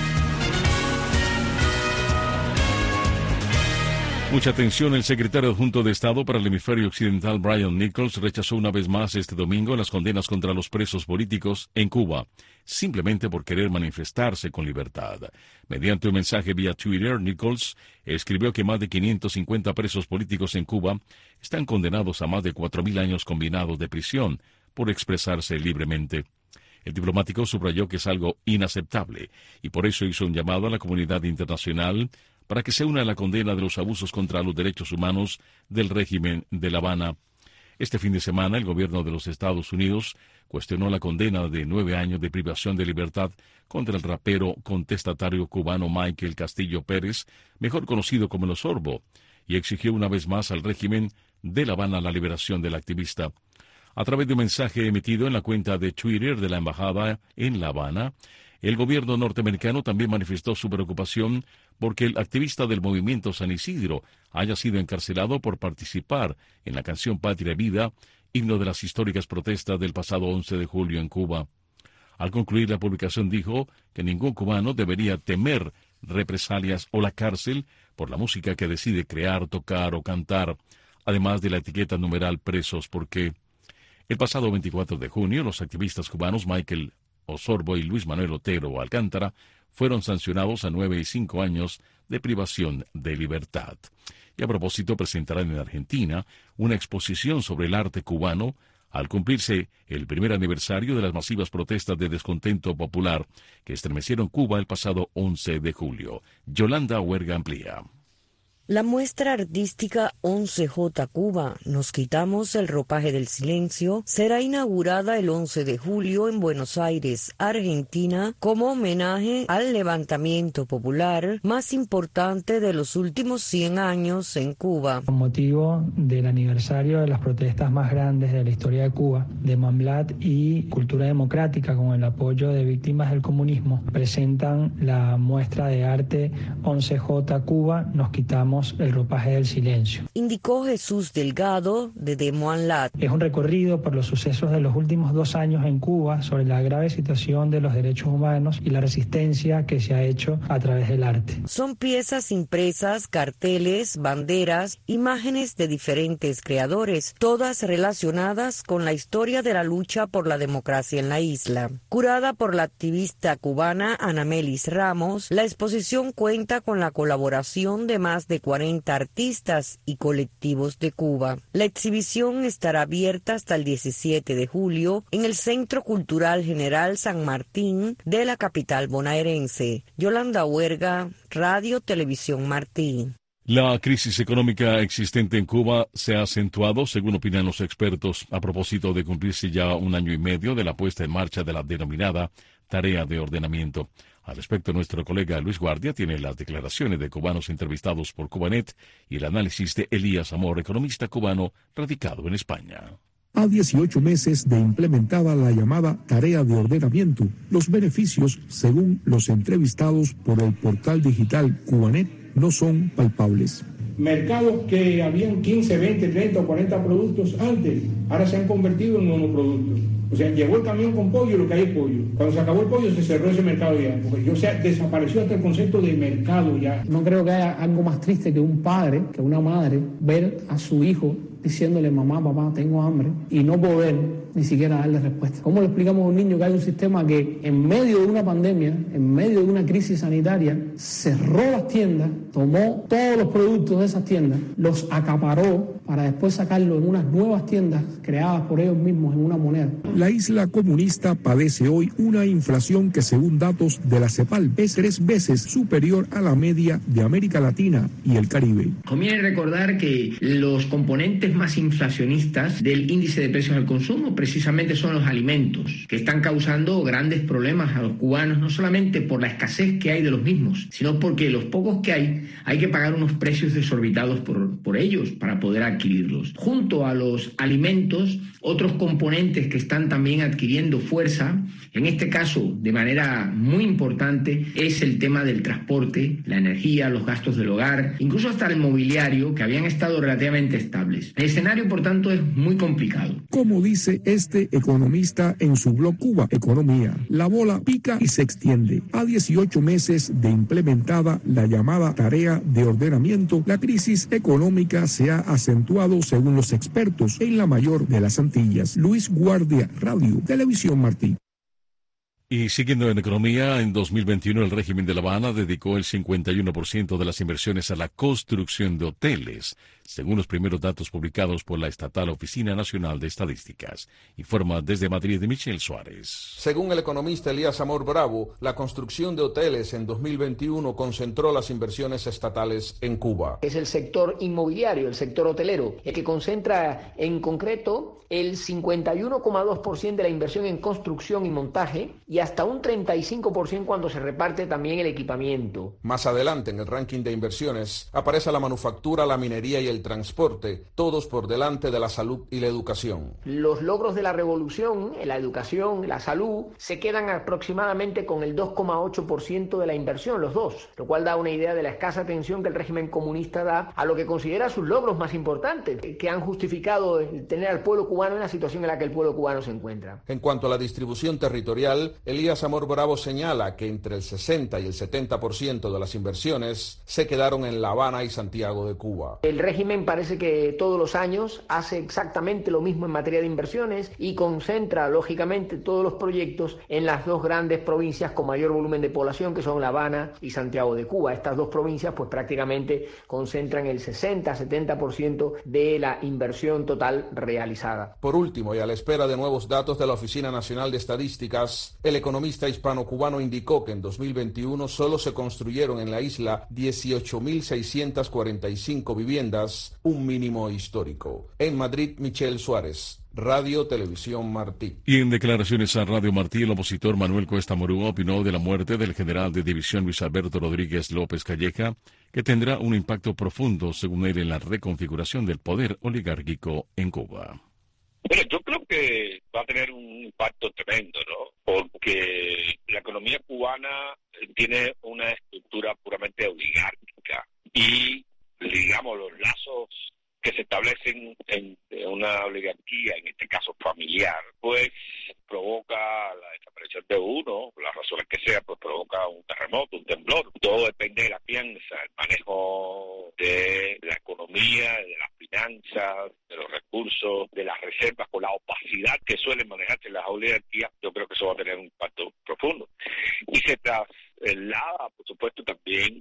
Mucha atención, el secretario adjunto de Estado para el Hemisferio Occidental, Brian Nichols, rechazó una vez más este domingo las condenas contra los presos políticos en Cuba, simplemente por querer manifestarse con libertad. Mediante un mensaje vía Twitter, Nichols escribió que más de quinientos cincuenta presos políticos en Cuba están condenados a más de cuatro mil años combinados de prisión por expresarse libremente. El diplomático subrayó que es algo inaceptable y por eso hizo un llamado a la comunidad internacional para que se una a la condena de los abusos contra los derechos humanos del régimen de La Habana. Este fin de semana, el gobierno de los Estados Unidos cuestionó la condena de nueve años de privación de libertad contra el rapero contestatario cubano Michael Castillo Pérez, mejor conocido como El Osorbo, y exigió una vez más al régimen de La Habana la liberación del activista. A través de un mensaje emitido en la cuenta de Twitter de la embajada en La Habana, el gobierno norteamericano también manifestó su preocupación porque el activista del movimiento San Isidro haya sido encarcelado por participar en la canción Patria y Vida, himno de las históricas protestas del pasado once de julio en Cuba. Al concluir la publicación dijo que ningún cubano debería temer represalias o la cárcel por la música que decide crear, tocar o cantar, además de la etiqueta numeral presos porque el pasado veinticuatro de junio los activistas cubanos Michael Osorbo y Luis Manuel Otero Alcántara fueron sancionados a nueve y cinco años de privación de libertad. Y a propósito, presentarán en Argentina una exposición sobre el arte cubano al cumplirse el primer aniversario de las masivas protestas de descontento popular que estremecieron Cuba el pasado once de julio. Yolanda Huerga amplía. La muestra artística once J Cuba, Nos quitamos el ropaje del silencio, será inaugurada el once de julio en Buenos Aires, Argentina, como homenaje al levantamiento popular más importante de los últimos cien años en Cuba. Con motivo del aniversario de las protestas más grandes de la historia de Cuba, de Mamblat y Cultura Democrática, con el apoyo de víctimas del comunismo, presentan la muestra de arte once J Cuba, Nos quitamos el ropaje del silencio. Indicó Jesús Delgado de Demoanlat. Es un recorrido por los sucesos de los últimos dos años en Cuba sobre la grave situación de los derechos humanos y la resistencia que se ha hecho a través del arte. Son piezas impresas, carteles, banderas, imágenes de diferentes creadores, todas relacionadas con la historia de la lucha por la democracia en la isla. Curada por la activista cubana Anamelis Ramos, la exposición cuenta con la colaboración de más de cuarenta artistas y colectivos de Cuba. La exhibición estará abierta hasta el diecisiete de julio en el Centro Cultural General San Martín de la capital bonaerense. Yolanda Huerga, Radio Televisión Martí. La crisis económica existente en Cuba se ha acentuado, según opinan los expertos, a propósito de cumplirse ya un año y medio de la puesta en marcha de la denominada tarea de ordenamiento. Al respecto, nuestro colega Luis Guardia tiene las declaraciones de cubanos entrevistados por Cubanet y el análisis de Elías Amor, economista cubano radicado en España. A dieciocho meses de implementada la llamada tarea de ordenamiento, los beneficios, según los entrevistados por el portal digital Cubanet, no son palpables. Mercados que habían quince, veinte, treinta o cuarenta productos antes, ahora se han convertido en monoproductos. O sea, llegó el camión con pollo y lo que hay es pollo. Cuando se acabó el pollo se cerró ese mercado ya. Porque, o sea, desapareció hasta el concepto de mercado ya. No creo que haya algo más triste que un padre, que una madre, ver a su hijo diciéndole, mamá, papá, tengo hambre, y no poder ni siquiera darle respuesta. ¿Cómo le explicamos a un niño que hay un sistema que en medio de una pandemia, en medio de una crisis sanitaria, cerró las tiendas, tomó todos los productos de esas tiendas, los acaparó para después sacarlo en unas nuevas tiendas creadas por ellos mismos en una moneda? La isla comunista padece hoy una inflación que, según datos de la CEPAL, es tres veces superior a la media de América Latina y el Caribe. Conviene recordar que los componentes más inflacionistas del índice de precios al consumo precisamente son los alimentos, que están causando grandes problemas a los cubanos, no solamente por la escasez que hay de los mismos, sino porque los pocos que hay, hay que pagar unos precios desorbitados por, por ellos para poder adquirirlos. Junto a los alimentos, otros componentes que están también adquiriendo fuerza, en este caso de manera muy importante, es el tema del transporte, la energía, los gastos del hogar, incluso hasta el mobiliario, que habían estado relativamente estables. El escenario, por tanto, es muy complicado. Como dice este economista en su blog Cuba Economía, la bola pica y se extiende. A dieciocho meses de implementada la llamada tarea de ordenamiento, la crisis económica se ha acentuado, según los expertos, en la mayor de las Antillas. Luis Guardia, Radio Televisión Martí. Y siguiendo en economía, en dos mil veintiuno el régimen de La Habana dedicó el cincuenta y uno por ciento de las inversiones a la construcción de hoteles, según los primeros datos publicados por la estatal Oficina Nacional de Estadísticas. Informa desde Madrid de Michelle Suárez. Según el economista Elías Amor Bravo, la construcción de hoteles en dos mil veintiuno concentró las inversiones estatales en Cuba. Es el sector inmobiliario, el sector hotelero, el que concentra en concreto el cincuenta y uno coma dos por ciento de la inversión en construcción y montaje y hasta un treinta y cinco por ciento cuando se reparte también el equipamiento. Más adelante en el ranking de inversiones aparece la manufactura, la minería y el transporte, todos por delante de la salud y la educación. Los logros de la revolución, la educación, la salud, se quedan aproximadamente con el dos coma ocho por ciento de la inversión, los dos, lo cual da una idea de la escasa atención que el régimen comunista da a lo que considera sus logros más importantes, que han justificado el tener al pueblo cubano en la situación en la que el pueblo cubano se encuentra. En cuanto a la distribución territorial, Elías Amor Bravo señala que entre el sesenta y el setenta por ciento de las inversiones se quedaron en La Habana y Santiago de Cuba. El régimen parece que todos los años hace exactamente lo mismo en materia de inversiones y concentra lógicamente todos los proyectos en las dos grandes provincias con mayor volumen de población, que son La Habana y Santiago de Cuba. Estas dos provincias pues prácticamente concentran el sesenta a setenta por ciento de la inversión total realizada. Por último, y a la espera de nuevos datos de la Oficina Nacional de Estadísticas, el economista hispano-cubano indicó que en dos mil veintiuno solo se construyeron en la isla dieciocho mil seiscientas cuarenta y cinco viviendas, un mínimo histórico. En Madrid, Michelle Suárez, Radio Televisión Martí. Y en declaraciones a Radio Martí, el opositor Manuel Cuesta Morúa opinó de la muerte del general de división Luis Alberto Rodríguez López Calleja, que tendrá un impacto profundo, según él, en la reconfiguración del poder oligárquico en Cuba. Bueno, yo creo que va a tener un impacto tremendo, ¿no? Porque la economía cubana tiene una estructura puramente oligárquica y, digamos, los lazos que se establecen en una oligarquía, en este caso familiar, pues provoca la desaparición de uno, por las razones que sea, pues provoca un terremoto, un temblor. Todo depende de la fianza, el manejo de la economía, de las finanzas, de los recursos, de las reservas, con la opacidad que suelen manejarse las oligarquías. Yo creo que eso va a tener un impacto profundo. Y se traslada, por supuesto, también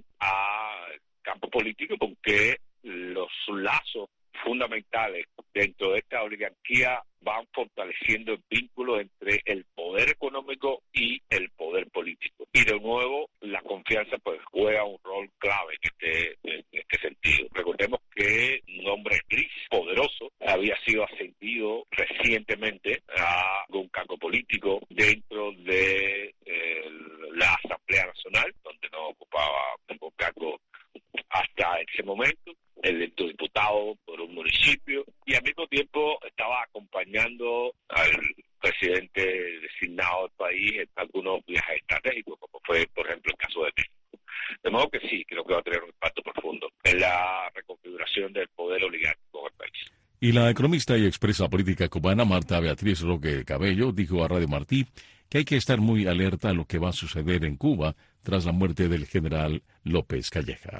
al campo político, porque los lazos fundamentales dentro de esta oligarquía van fortaleciendo el vínculo entre el poder económico y el poder político. Y de nuevo, la confianza pues juega un rol clave en este, en este sentido. Recordemos que un hombre gris, poderoso, había sido ascendido recientemente a un cargo político dentro de eh, la Asamblea Nacional, donde no ocupaba ningún cargo hasta ese momento, electo diputado por un municipio, y al mismo tiempo estaba acompañando al presidente designado del país en algunos viajes estratégicos, como fue, por ejemplo, el caso de México. De modo que sí, creo que va a tener un impacto profundo en la reconfiguración Y la economista y expresa política cubana Marta Beatriz Roque Cabello dijo a Radio Martí que hay que estar muy alerta a lo que va a suceder en Cuba tras la muerte del general López Calleja.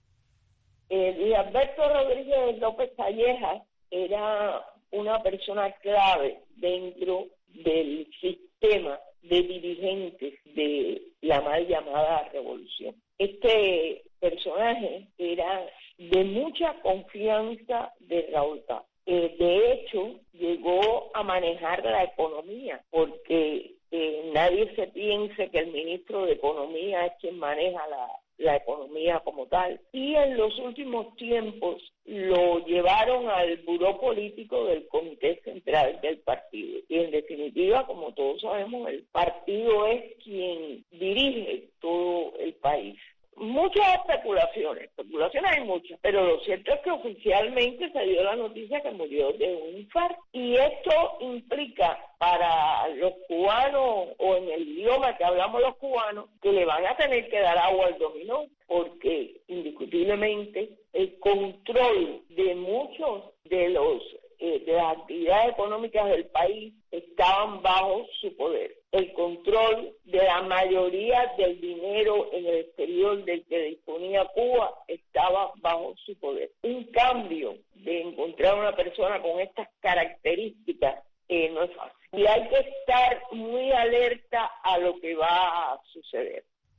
Eh, Alberto Rodríguez López Calleja era una persona clave dentro del sistema de dirigentes de la mal llamada revolución. Este personaje era de mucha confianza de Raúl Castro. Eh, de hecho, llegó a manejar la economía, porque eh, nadie se piense que el ministro de Economía es quien maneja la, la economía como tal. Y en los últimos tiempos lo llevaron al buró político del Comité Central del partido. Y en definitiva, como todos sabemos, el partido es quien dirige todo el país. Muchas especulaciones, especulaciones hay muchas, pero lo cierto es que oficialmente se dio la noticia que murió de un infarto. Y esto implica para los cubanos, o en el idioma que hablamos los cubanos, que le van a tener que dar agua al dominó, porque indiscutiblemente el control de muchos de los eh, de las actividades económicas del país estaban bajo su poder. El control de la mayoría del dinero en el exterior del que disponía Cuba estaba bajo su poder. Un cambio de encontrar una persona con estas características eh, no es fácil. Y hay que estar muy alerta a lo que va a suceder.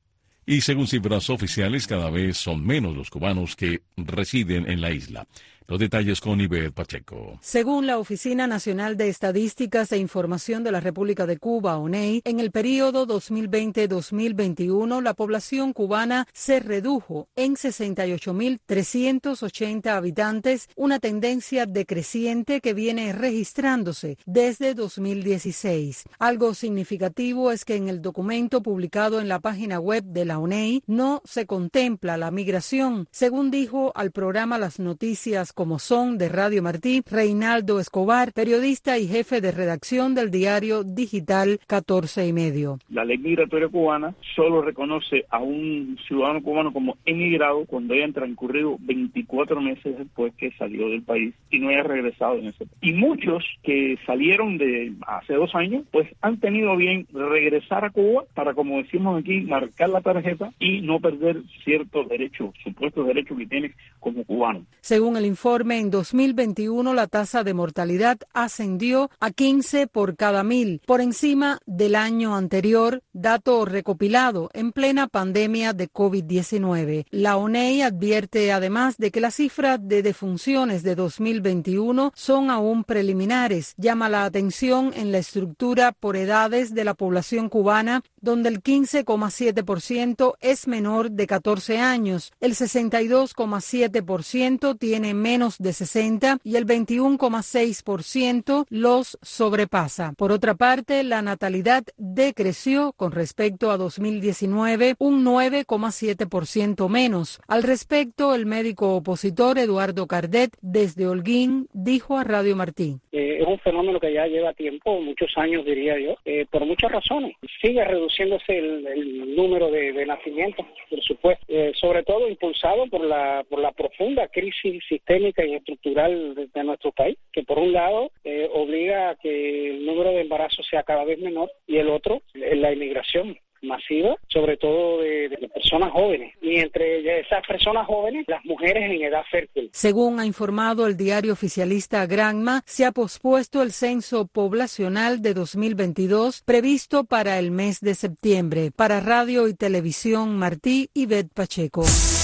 Y según cifras oficiales, cada vez son menos los cubanos que residen en la isla. Los detalles con Ivette Pacheco. Según la Oficina Nacional de Estadísticas e Información de la República de Cuba, O N E I, en el periodo dos mil veinte a dos mil veintiuno, la población cubana se redujo en sesenta y ocho mil trescientos ochenta habitantes, una tendencia decreciente que viene registrándose desde dos mil dieciséis. Algo significativo es que en el documento publicado en la página web de la O N E I no se contempla la migración, según dijo al programa Las Noticias Como Son de Radio Martí, Reinaldo Escobar, periodista y jefe de redacción del diario digital catorce y medio. La ley migratoria cubana solo reconoce a un ciudadano cubano como emigrado cuando hayan transcurrido veinticuatro meses después que salió del país y no haya regresado en ese país. Y muchos que salieron de hace dos años, pues han tenido bien regresar a Cuba para, como decimos aquí, marcar la tarjeta y no perder ciertos derechos, supuestos derechos que tienen como cubanos. Según el informe, en dos mil veintiuno la tasa de mortalidad ascendió a quince por cada mil, por encima del año anterior, dato recopilado en plena pandemia de COVID diecinueve. La O N E I advierte además de que las cifras de defunciones de dos mil veintiuno son aún preliminares. Llama la atención en la estructura por edades de la población cubana, donde el quince coma siete por ciento es menor de catorce años, el sesenta y dos coma siete por ciento tiene menos de sesenta y el veintiuno coma seis por ciento los sobrepasa. Por otra parte, la natalidad decreció con respecto a dos mil diecinueve, un nueve coma siete por ciento menos. Al respecto, el médico opositor Eduardo Cardet, desde Holguín, dijo a Radio Martí. Eh, es un fenómeno que ya lleva tiempo, muchos años diría yo, eh, por muchas razones. Sigue reduciéndose el, el número de, de nacimientos, por supuesto, eh, sobre todo impulsado por la, por la profunda crisis sistémica y estructural de, de nuestro país, que por un lado eh, obliga a que el número de embarazos sea cada vez menor y el otro, la inmigración masiva, sobre todo de, de personas jóvenes, y entre esas personas jóvenes, las mujeres en edad fértil. Según ha informado el diario oficialista Granma, se ha pospuesto el censo poblacional de dos mil veintidós previsto para el mes de septiembre. Para Radio y Televisión Martí, Ivette Pacheco.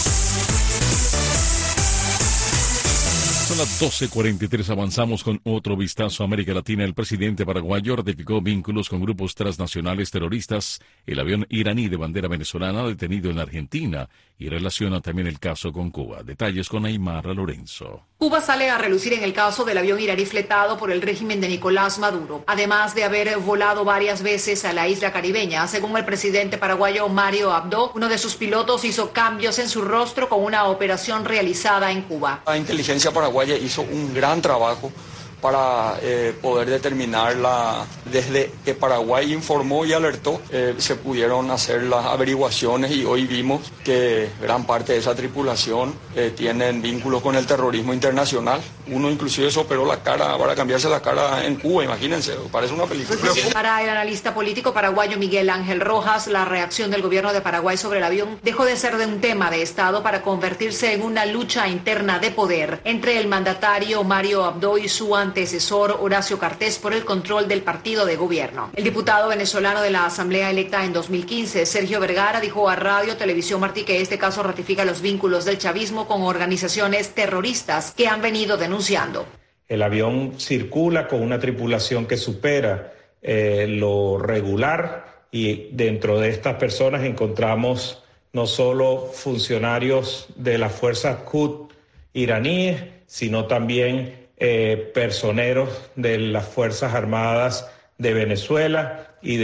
Son las doce cuarenta y tres, avanzamos con otro vistazo a América Latina. El presidente paraguayo ratificó vínculos con grupos transnacionales terroristas, el avión iraní de bandera venezolana detenido en Argentina, y relaciona también el caso con Cuba. Detalles con Aymara Lorenzo. Cuba sale a relucir en el caso del avión iraní fletado por el régimen de Nicolás Maduro, además de haber volado varias veces a la isla caribeña. Según el presidente paraguayo Mario Abdo, uno de sus pilotos hizo cambios en su rostro con una operación realizada en Cuba. La inteligencia paraguaya hizo un gran trabajo para eh, poder determinar la, desde que Paraguay informó y alertó, eh, se pudieron hacer las averiguaciones y hoy vimos que gran parte de esa tripulación eh, tienen vínculos con el terrorismo internacional. Uno inclusive se operó la cara para cambiarse la cara en Cuba, imagínense, parece una película. Para el analista político paraguayo Miguel Ángel Rojas, la reacción del gobierno de Paraguay sobre el avión dejó de ser de un tema de Estado para convertirse en una lucha interna de poder entre el mandatario Mario Abdo y su antecesor Horacio Cartés por el control del partido de gobierno. El diputado venezolano de la Asamblea electa en dos mil quince, Sergio Vergara, dijo a Radio Televisión Martí que este caso ratifica los vínculos del chavismo con organizaciones terroristas que han venido denunciando. El avión circula con una tripulación que supera eh, lo regular y dentro de estas personas encontramos no solo funcionarios de las fuerzas Quds iraníes, sino también eh, personeros de las Fuerzas Armadas de Venezuela y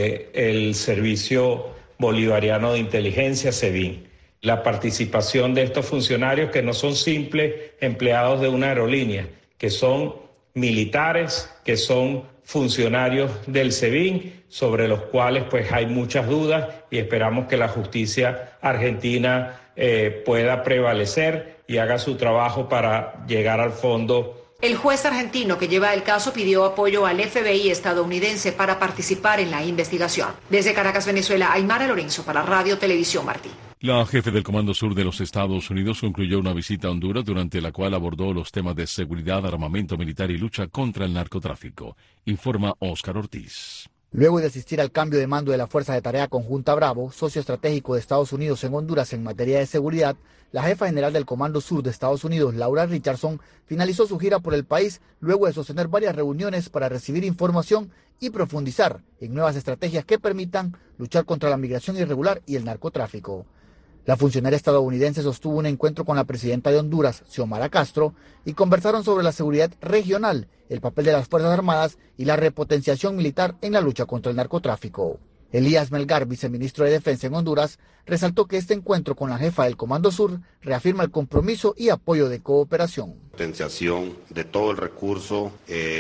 del Servicio Bolivariano de Inteligencia, SEBIN. La participación de estos funcionarios que no son simples empleados de una aerolínea, que son militares, que son funcionarios del SEBIN, sobre los cuales pues hay muchas dudas y esperamos que la justicia argentina eh, pueda prevalecer y haga su trabajo para llegar al fondo. El juez argentino que lleva el caso pidió apoyo al F B I estadounidense para participar en la investigación. Desde Caracas, Venezuela, Aymara Lorenzo para Radio Televisión Martí. La jefe del Comando Sur de los Estados Unidos concluyó una visita a Honduras durante la cual abordó los temas de seguridad, armamento militar y lucha contra el narcotráfico. Informa Óscar Ortiz. Luego de asistir al cambio de mando de la Fuerza de Tarea Conjunta Bravo, socio estratégico de Estados Unidos en Honduras en materia de seguridad, la jefa general del Comando Sur de Estados Unidos, Laura Richardson, finalizó su gira por el país luego de sostener varias reuniones para recibir información y profundizar en nuevas estrategias que permitan luchar contra la migración irregular y el narcotráfico. La funcionaria estadounidense sostuvo un encuentro con la presidenta de Honduras, Xiomara Castro, y conversaron sobre la seguridad regional, el papel de las Fuerzas Armadas y la repotenciación militar en la lucha contra el narcotráfico. Elías Melgar, viceministro de Defensa en Honduras, resaltó que este encuentro con la jefa del Comando Sur reafirma el compromiso y apoyo de cooperación. Potenciación de todo el recurso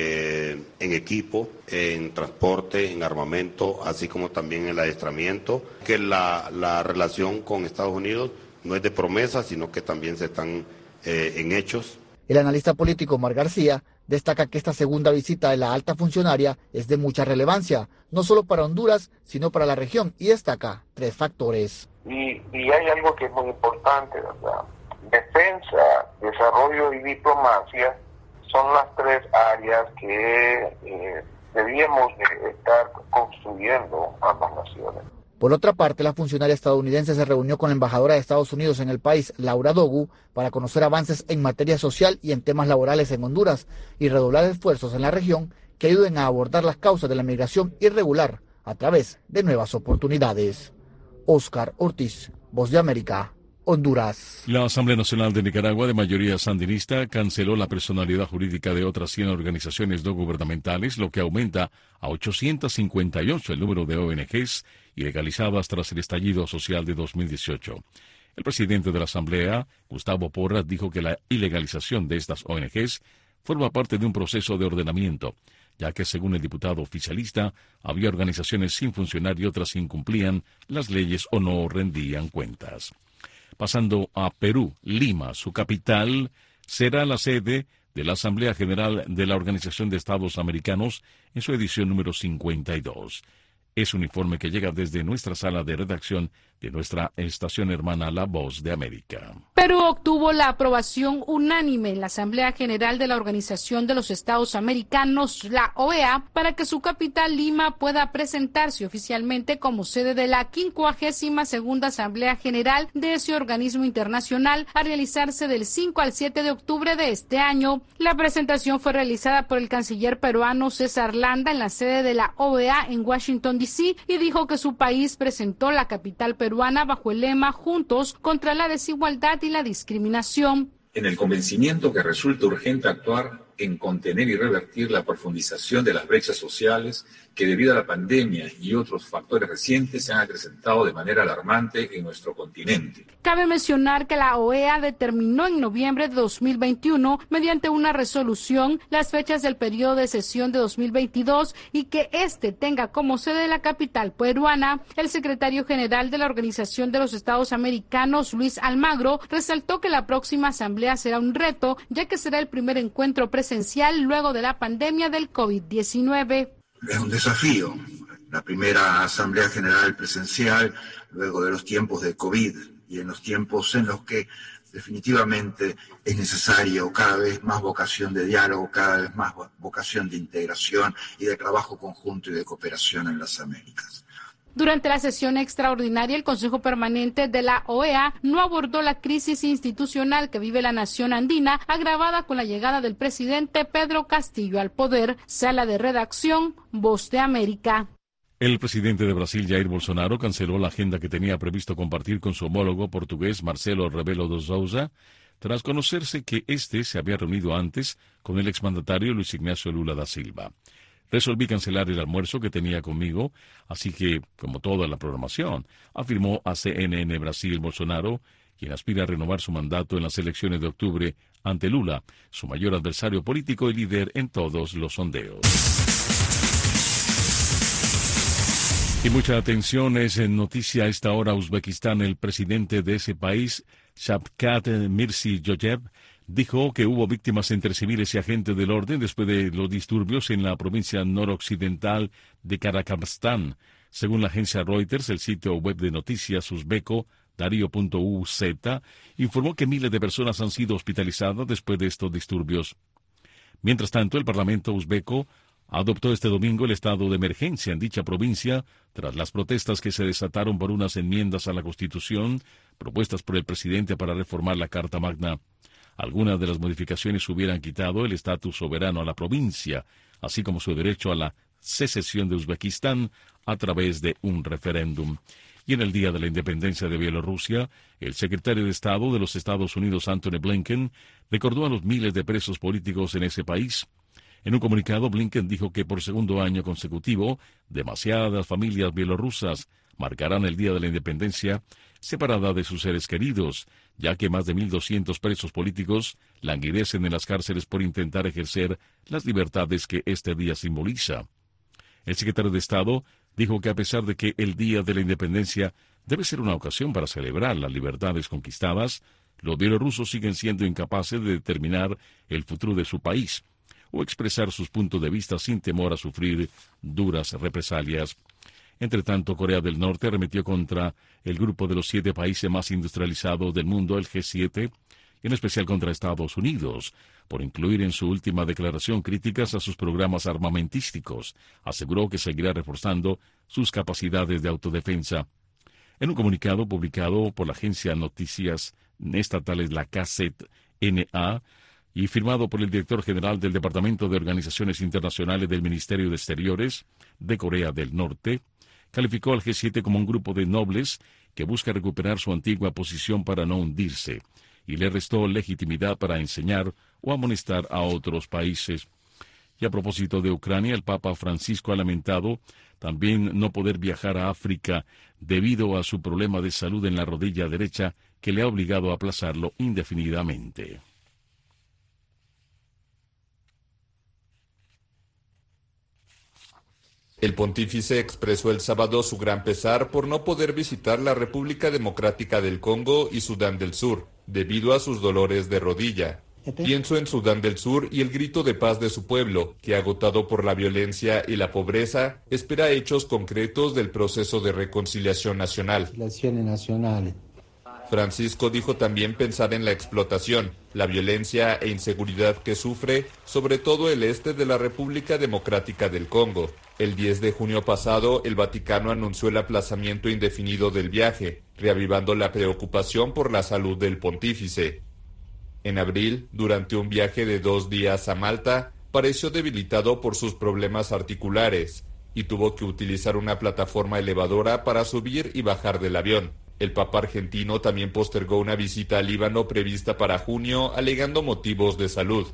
eh, en equipo, en transporte, en armamento, así como también en el adiestramiento, que la, la relación con Estados Unidos no es de promesas, sino que también se están eh, en hechos. El analista político Omar García destaca que esta segunda visita de la alta funcionaria es de mucha relevancia, no solo para Honduras, sino para la región, y destaca tres factores. Y, y hay algo que es muy importante, ¿verdad? Defensa, desarrollo y diplomacia son las tres áreas que eh, debíamos de estar construyendo ambas naciones. Por otra parte, la funcionaria estadounidense se reunió con la embajadora de Estados Unidos en el país, Laura Dogu, para conocer avances en materia social y en temas laborales en Honduras y redoblar esfuerzos en la región que ayuden a abordar las causas de la migración irregular a través de nuevas oportunidades. Óscar Ortiz, Voz de América, Honduras. La Asamblea Nacional de Nicaragua, de mayoría sandinista, canceló la personalidad jurídica de otras cien organizaciones no gubernamentales, lo que aumenta a ochocientos cincuenta y ocho el número de O N Ges ilegalizadas tras el estallido social de dos mil dieciocho. El presidente de la Asamblea, Gustavo Porras, dijo que la ilegalización de estas O N Ges forma parte de un proceso de ordenamiento, ya que, según el diputado oficialista, había organizaciones sin funcionar y otras incumplían las leyes o no rendían cuentas. Pasando a Perú, Lima, su capital, será la sede de la Asamblea General de la Organización de Estados Americanos en su edición número cincuenta y dos. Es un informe que llega desde nuestra sala de redacción de nuestra estación hermana La Voz de América. Perú obtuvo la aprobación unánime en la Asamblea General de la Organización de los Estados Americanos, la O E A, para que su capital Lima pueda presentarse oficialmente como sede de la quincuagésima segunda Asamblea General de ese organismo internacional a realizarse del cinco al siete de octubre de este año. La presentación fue realizada por el canciller peruano César Landa en la sede de la O E A en Washington, D C y dijo que su país presentó la capital peruana bajo el lema Juntos contra la desigualdad y la discriminación. En el convencimiento que resulta urgente actuar en contener y revertir la profundización de las brechas sociales que debido a la pandemia y otros factores recientes se han acrecentado de manera alarmante en nuestro continente. Cabe mencionar que la O E A determinó en noviembre de dos mil veintiuno, mediante una resolución, las fechas del periodo de sesión de dos mil veintidós y que este tenga como sede la capital peruana. El secretario general de la Organización de los Estados Americanos, Luis Almagro, resaltó que la próxima asamblea será un reto, ya que será el primer encuentro presencial luego de la pandemia del COVID diecinueve. Es un desafío, la primera Asamblea General presencial luego de los tiempos de COVID y en los tiempos en los que definitivamente es necesario cada vez más vocación de diálogo, cada vez más vocación de integración y de trabajo conjunto y de cooperación en las Américas. Durante la sesión extraordinaria, el Consejo Permanente de la O E A no abordó la crisis institucional que vive la nación andina, agravada con la llegada del presidente Pedro Castillo al poder. Sala de redacción, Voz de América. El presidente de Brasil, Jair Bolsonaro, canceló la agenda que tenía previsto compartir con su homólogo portugués, Marcelo Rebelo de Sousa, tras conocerse que éste se había reunido antes con el exmandatario Luis Ignacio Lula da Silva. Resolví cancelar el almuerzo que tenía conmigo, así que, como toda la programación, afirmó a C N N Brasil Bolsonaro, quien aspira a renovar su mandato en las elecciones de octubre ante Lula, su mayor adversario político y líder en todos los sondeos. Y mucha atención, es en noticia a esta hora Uzbekistán. El presidente de ese país, Shavkat Mirziyoyev, dijo que hubo víctimas entre civiles y agentes del orden después de los disturbios en la provincia noroccidental de Kazakhstán. Según la agencia Reuters, el sitio web de noticias uzbeco Darío punto U Z informó que miles de personas han sido hospitalizadas después de estos disturbios. Mientras tanto, el Parlamento uzbeco adoptó este domingo el estado de emergencia en dicha provincia tras las protestas que se desataron por unas enmiendas a la Constitución propuestas por el presidente para reformar la Carta Magna. Algunas de las modificaciones hubieran quitado el estatus soberano a la provincia, así como su derecho a la secesión de Uzbekistán a través de un referéndum. Y en el Día de la Independencia de Bielorrusia, el secretario de Estado de los Estados Unidos, Antony Blinken, recordó a los miles de presos políticos en ese país. En un comunicado, Blinken dijo que por segundo año consecutivo, demasiadas familias bielorrusas marcarán el Día de la Independencia separada de sus seres queridos, ya que más de mil doscientos presos políticos languidecen en las cárceles por intentar ejercer las libertades que este día simboliza. El secretario de Estado dijo que a pesar de que el Día de la Independencia debe ser una ocasión para celebrar las libertades conquistadas, los bielorrusos siguen siendo incapaces de determinar el futuro de su país o expresar sus puntos de vista sin temor a sufrir duras represalias. Entre tanto, Corea del Norte arremetió contra el grupo de los siete países más industrializados del mundo, el G siete, en especial contra Estados Unidos, por incluir en su última declaración críticas a sus programas armamentísticos. Aseguró que seguirá reforzando sus capacidades de autodefensa. En un comunicado publicado por la agencia de noticias estatales, la K Z N A, y firmado por el director general del Departamento de Organizaciones Internacionales del Ministerio de Exteriores de Corea del Norte, calificó al G siete como un grupo de nobles que busca recuperar su antigua posición para no hundirse, y le restó legitimidad para enseñar o amonestar a otros países. Y a propósito de Ucrania, el Papa Francisco ha lamentado también no poder viajar a África debido a su problema de salud en la rodilla derecha que le ha obligado a aplazarlo indefinidamente. El pontífice expresó el sábado su gran pesar por no poder visitar la República Democrática del Congo y Sudán del Sur, debido a sus dolores de rodilla. Pienso en Sudán del Sur y el grito de paz de su pueblo, que agotado por la violencia y la pobreza, espera hechos concretos del proceso de reconciliación nacional. Francisco dijo también pensar en la explotación, la violencia e inseguridad que sufre, sobre todo el este de la República Democrática del Congo. El diez de junio pasado, el Vaticano anunció el aplazamiento indefinido del viaje, reavivando la preocupación por la salud del pontífice. En abril, durante un viaje de dos días a Malta, pareció debilitado por sus problemas articulares y tuvo que utilizar una plataforma elevadora para subir y bajar del avión. El Papa argentino también postergó una visita al Líbano prevista para junio, alegando motivos de salud.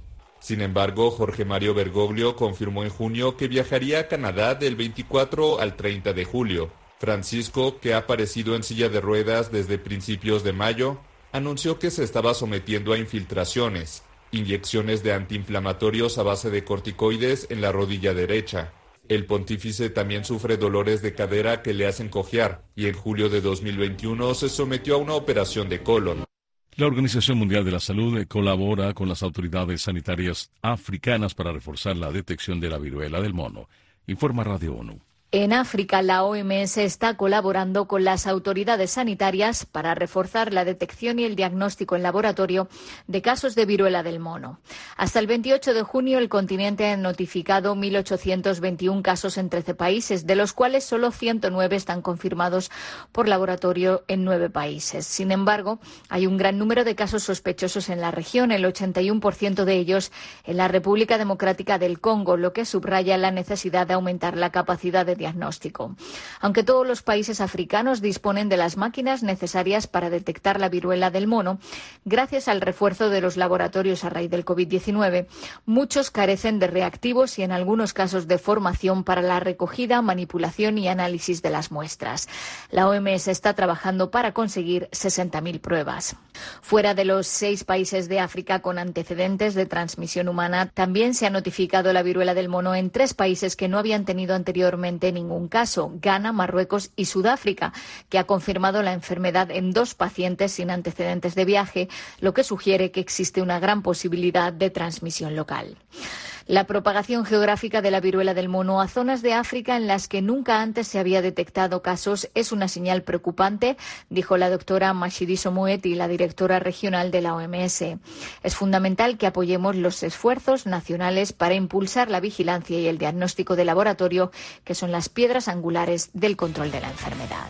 Sin embargo, Jorge Mario Bergoglio confirmó en junio que viajaría a Canadá del veinticuatro al treinta de julio. Francisco, que ha aparecido en silla de ruedas desde principios de mayo, anunció que se estaba sometiendo a infiltraciones, inyecciones de antiinflamatorios a base de corticoides en la rodilla derecha. El pontífice también sufre dolores de cadera que le hacen cojear y en julio de dos mil veintiuno se sometió a una operación de colon. La Organización Mundial de la Salud colabora con las autoridades sanitarias africanas para reforzar la detección de la viruela del mono. Informa Radio ONU. En África, la O M S está colaborando con las autoridades sanitarias para reforzar la detección y el diagnóstico en laboratorio de casos de viruela del mono. Hasta el veintiocho de junio, el continente ha notificado mil ochocientos veintiuno casos en trece países, de los cuales solo ciento nueve están confirmados por laboratorio en nueve países. Sin embargo, hay un gran número de casos sospechosos en la región, el ochenta y uno por ciento de ellos en la República Democrática del Congo, lo que subraya la necesidad de aumentar la capacidad de diagnóstico. Aunque todos los países africanos disponen de las máquinas necesarias para detectar la viruela del mono, gracias al refuerzo de los laboratorios a raíz del COVID diecinueve, muchos carecen de reactivos y en algunos casos de formación para la recogida, manipulación y análisis de las muestras. La O M S está trabajando para conseguir sesenta mil pruebas. Fuera de los seis países de África con antecedentes de transmisión humana, también se ha notificado la viruela del mono en tres países que no habían tenido anteriormente ningún caso: Ghana, Marruecos y Sudáfrica, que ha confirmado la enfermedad en dos pacientes sin antecedentes de viaje, lo que sugiere que existe una gran posibilidad de transmisión local. La propagación geográfica de la viruela del mono a zonas de África en las que nunca antes se había detectado casos es una señal preocupante, dijo la doctora Mashidiso Moeti, la directora regional de la O M S. Es fundamental que apoyemos los esfuerzos nacionales para impulsar la vigilancia y el diagnóstico de laboratorio, que son las piedras angulares del control de la enfermedad.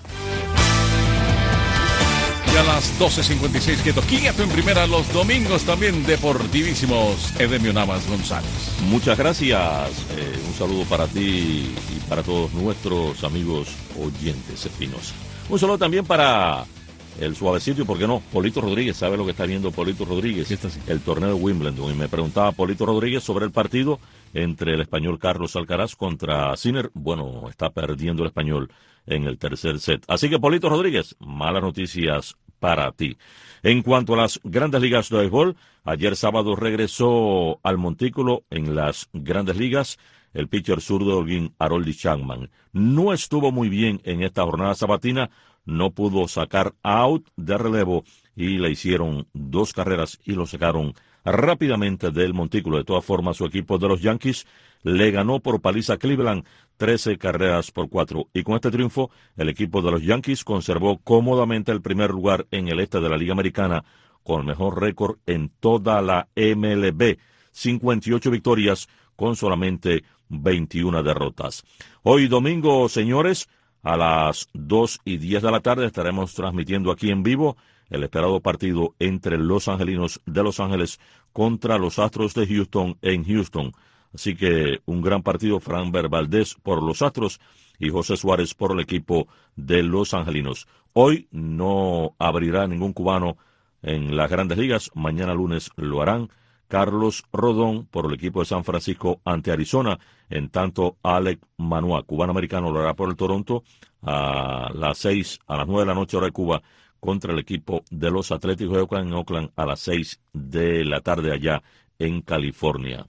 A las doce cincuenta y seis, quieto, quieto en primera los domingos también deportivísimos. Edemio Navas González. Muchas gracias. Eh, un saludo para ti y para todos nuestros amigos oyentes espinos. Un saludo también para el suavecito y, ¿por qué no? Polito Rodríguez. ¿Sabe lo que está viendo Polito Rodríguez? El torneo de Wimbledon. Y me preguntaba Polito Rodríguez sobre el partido entre el español Carlos Alcaraz contra Sinner. Bueno, está perdiendo el español en el tercer set. Así que, Polito Rodríguez, malas noticias para ti. En cuanto a las grandes ligas de béisbol, ayer sábado regresó al montículo en las grandes ligas el pitcher zurdo Holguín Haroldy Chapman. No estuvo muy bien en esta jornada sabatina, no pudo sacar out de relevo y le hicieron dos carreras y lo sacaron rápidamente del montículo. De todas formas, su equipo de los Yankees le ganó por paliza a Cleveland trece carreras por cuatro. Y con este triunfo, el equipo de los Yankees conservó cómodamente el primer lugar en el este de la Liga Americana, con el mejor récord en toda la M L B. cincuenta y ocho victorias con solamente veintiuna derrotas. Hoy domingo, señores, a las dos y diez de la tarde estaremos transmitiendo aquí en vivo el esperado partido entre los angelinos de Los Ángeles contra los Astros de Houston en Houston. Así que un gran partido, Framber Valdez por los Astros y José Suárez por el equipo de los angelinos. Hoy no abrirá ningún cubano en las grandes ligas, mañana lunes lo harán. Carlos Rodón por el equipo de San Francisco ante Arizona, en tanto Alek Manoah, cubano-americano, lo hará por el Toronto a las seis, a las nueve de la noche hora de Cuba, contra el equipo de los Atléticos de Oakland en Oakland a las seis de la tarde allá en California.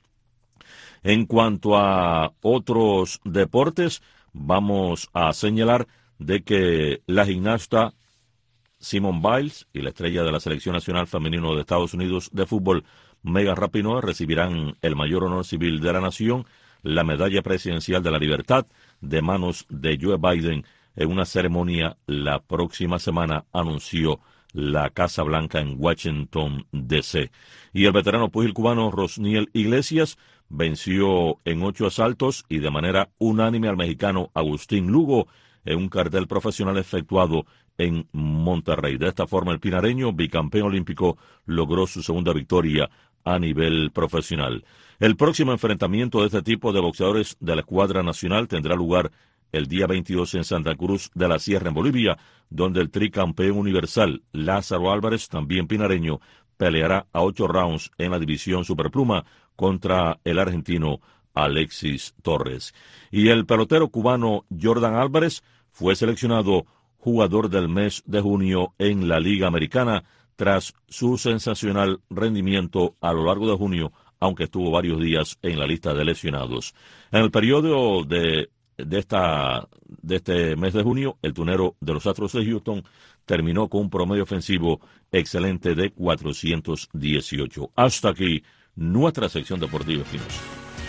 En cuanto a otros deportes, vamos a señalar de que la gimnasta Simone Biles y la estrella de la Selección Nacional Femenino de Estados Unidos de fútbol, Megan Rapinoe, recibirán el mayor honor civil de la nación, la Medalla Presidencial de la Libertad, de manos de Joe Biden, en una ceremonia la próxima semana, anunció la Casa Blanca en Washington, D C Y el veterano púgil cubano Rosniel Iglesias venció en ocho asaltos y de manera unánime al mexicano Agustín Lugo en un cartel profesional efectuado en Monterrey. De esta forma, el pinareño, bicampeón olímpico, logró su segunda victoria a nivel profesional. El próximo enfrentamiento de este tipo de boxeadores de la escuadra nacional tendrá lugar el día veintidós en Santa Cruz de la Sierra, en Bolivia, donde el tricampeón universal Lázaro Álvarez, también pinareño, peleará a ocho rounds en la división superpluma contra el argentino Alexis Torres. Y el pelotero cubano Jordan Álvarez fue seleccionado jugador del mes de junio en la Liga Americana tras su sensacional rendimiento a lo largo de junio, aunque estuvo varios días en la lista de lesionados. En el periodo de, de, esta, de este mes de junio, el tunero de los Astros de Houston terminó con un promedio ofensivo excelente de cuatrocientos dieciocho. Hasta aquí nuestra sección deportiva, Espinosa.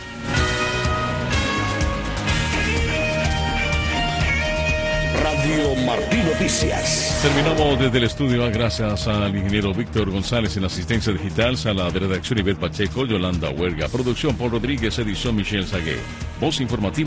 Radio Martí Noticias. Terminamos desde el estudio gracias al ingeniero Víctor González en asistencia digital, sala de redacción Ibel Pacheco, Yolanda Huerga, producción Paul Rodríguez, edición Michelle Sagué, voz informativa.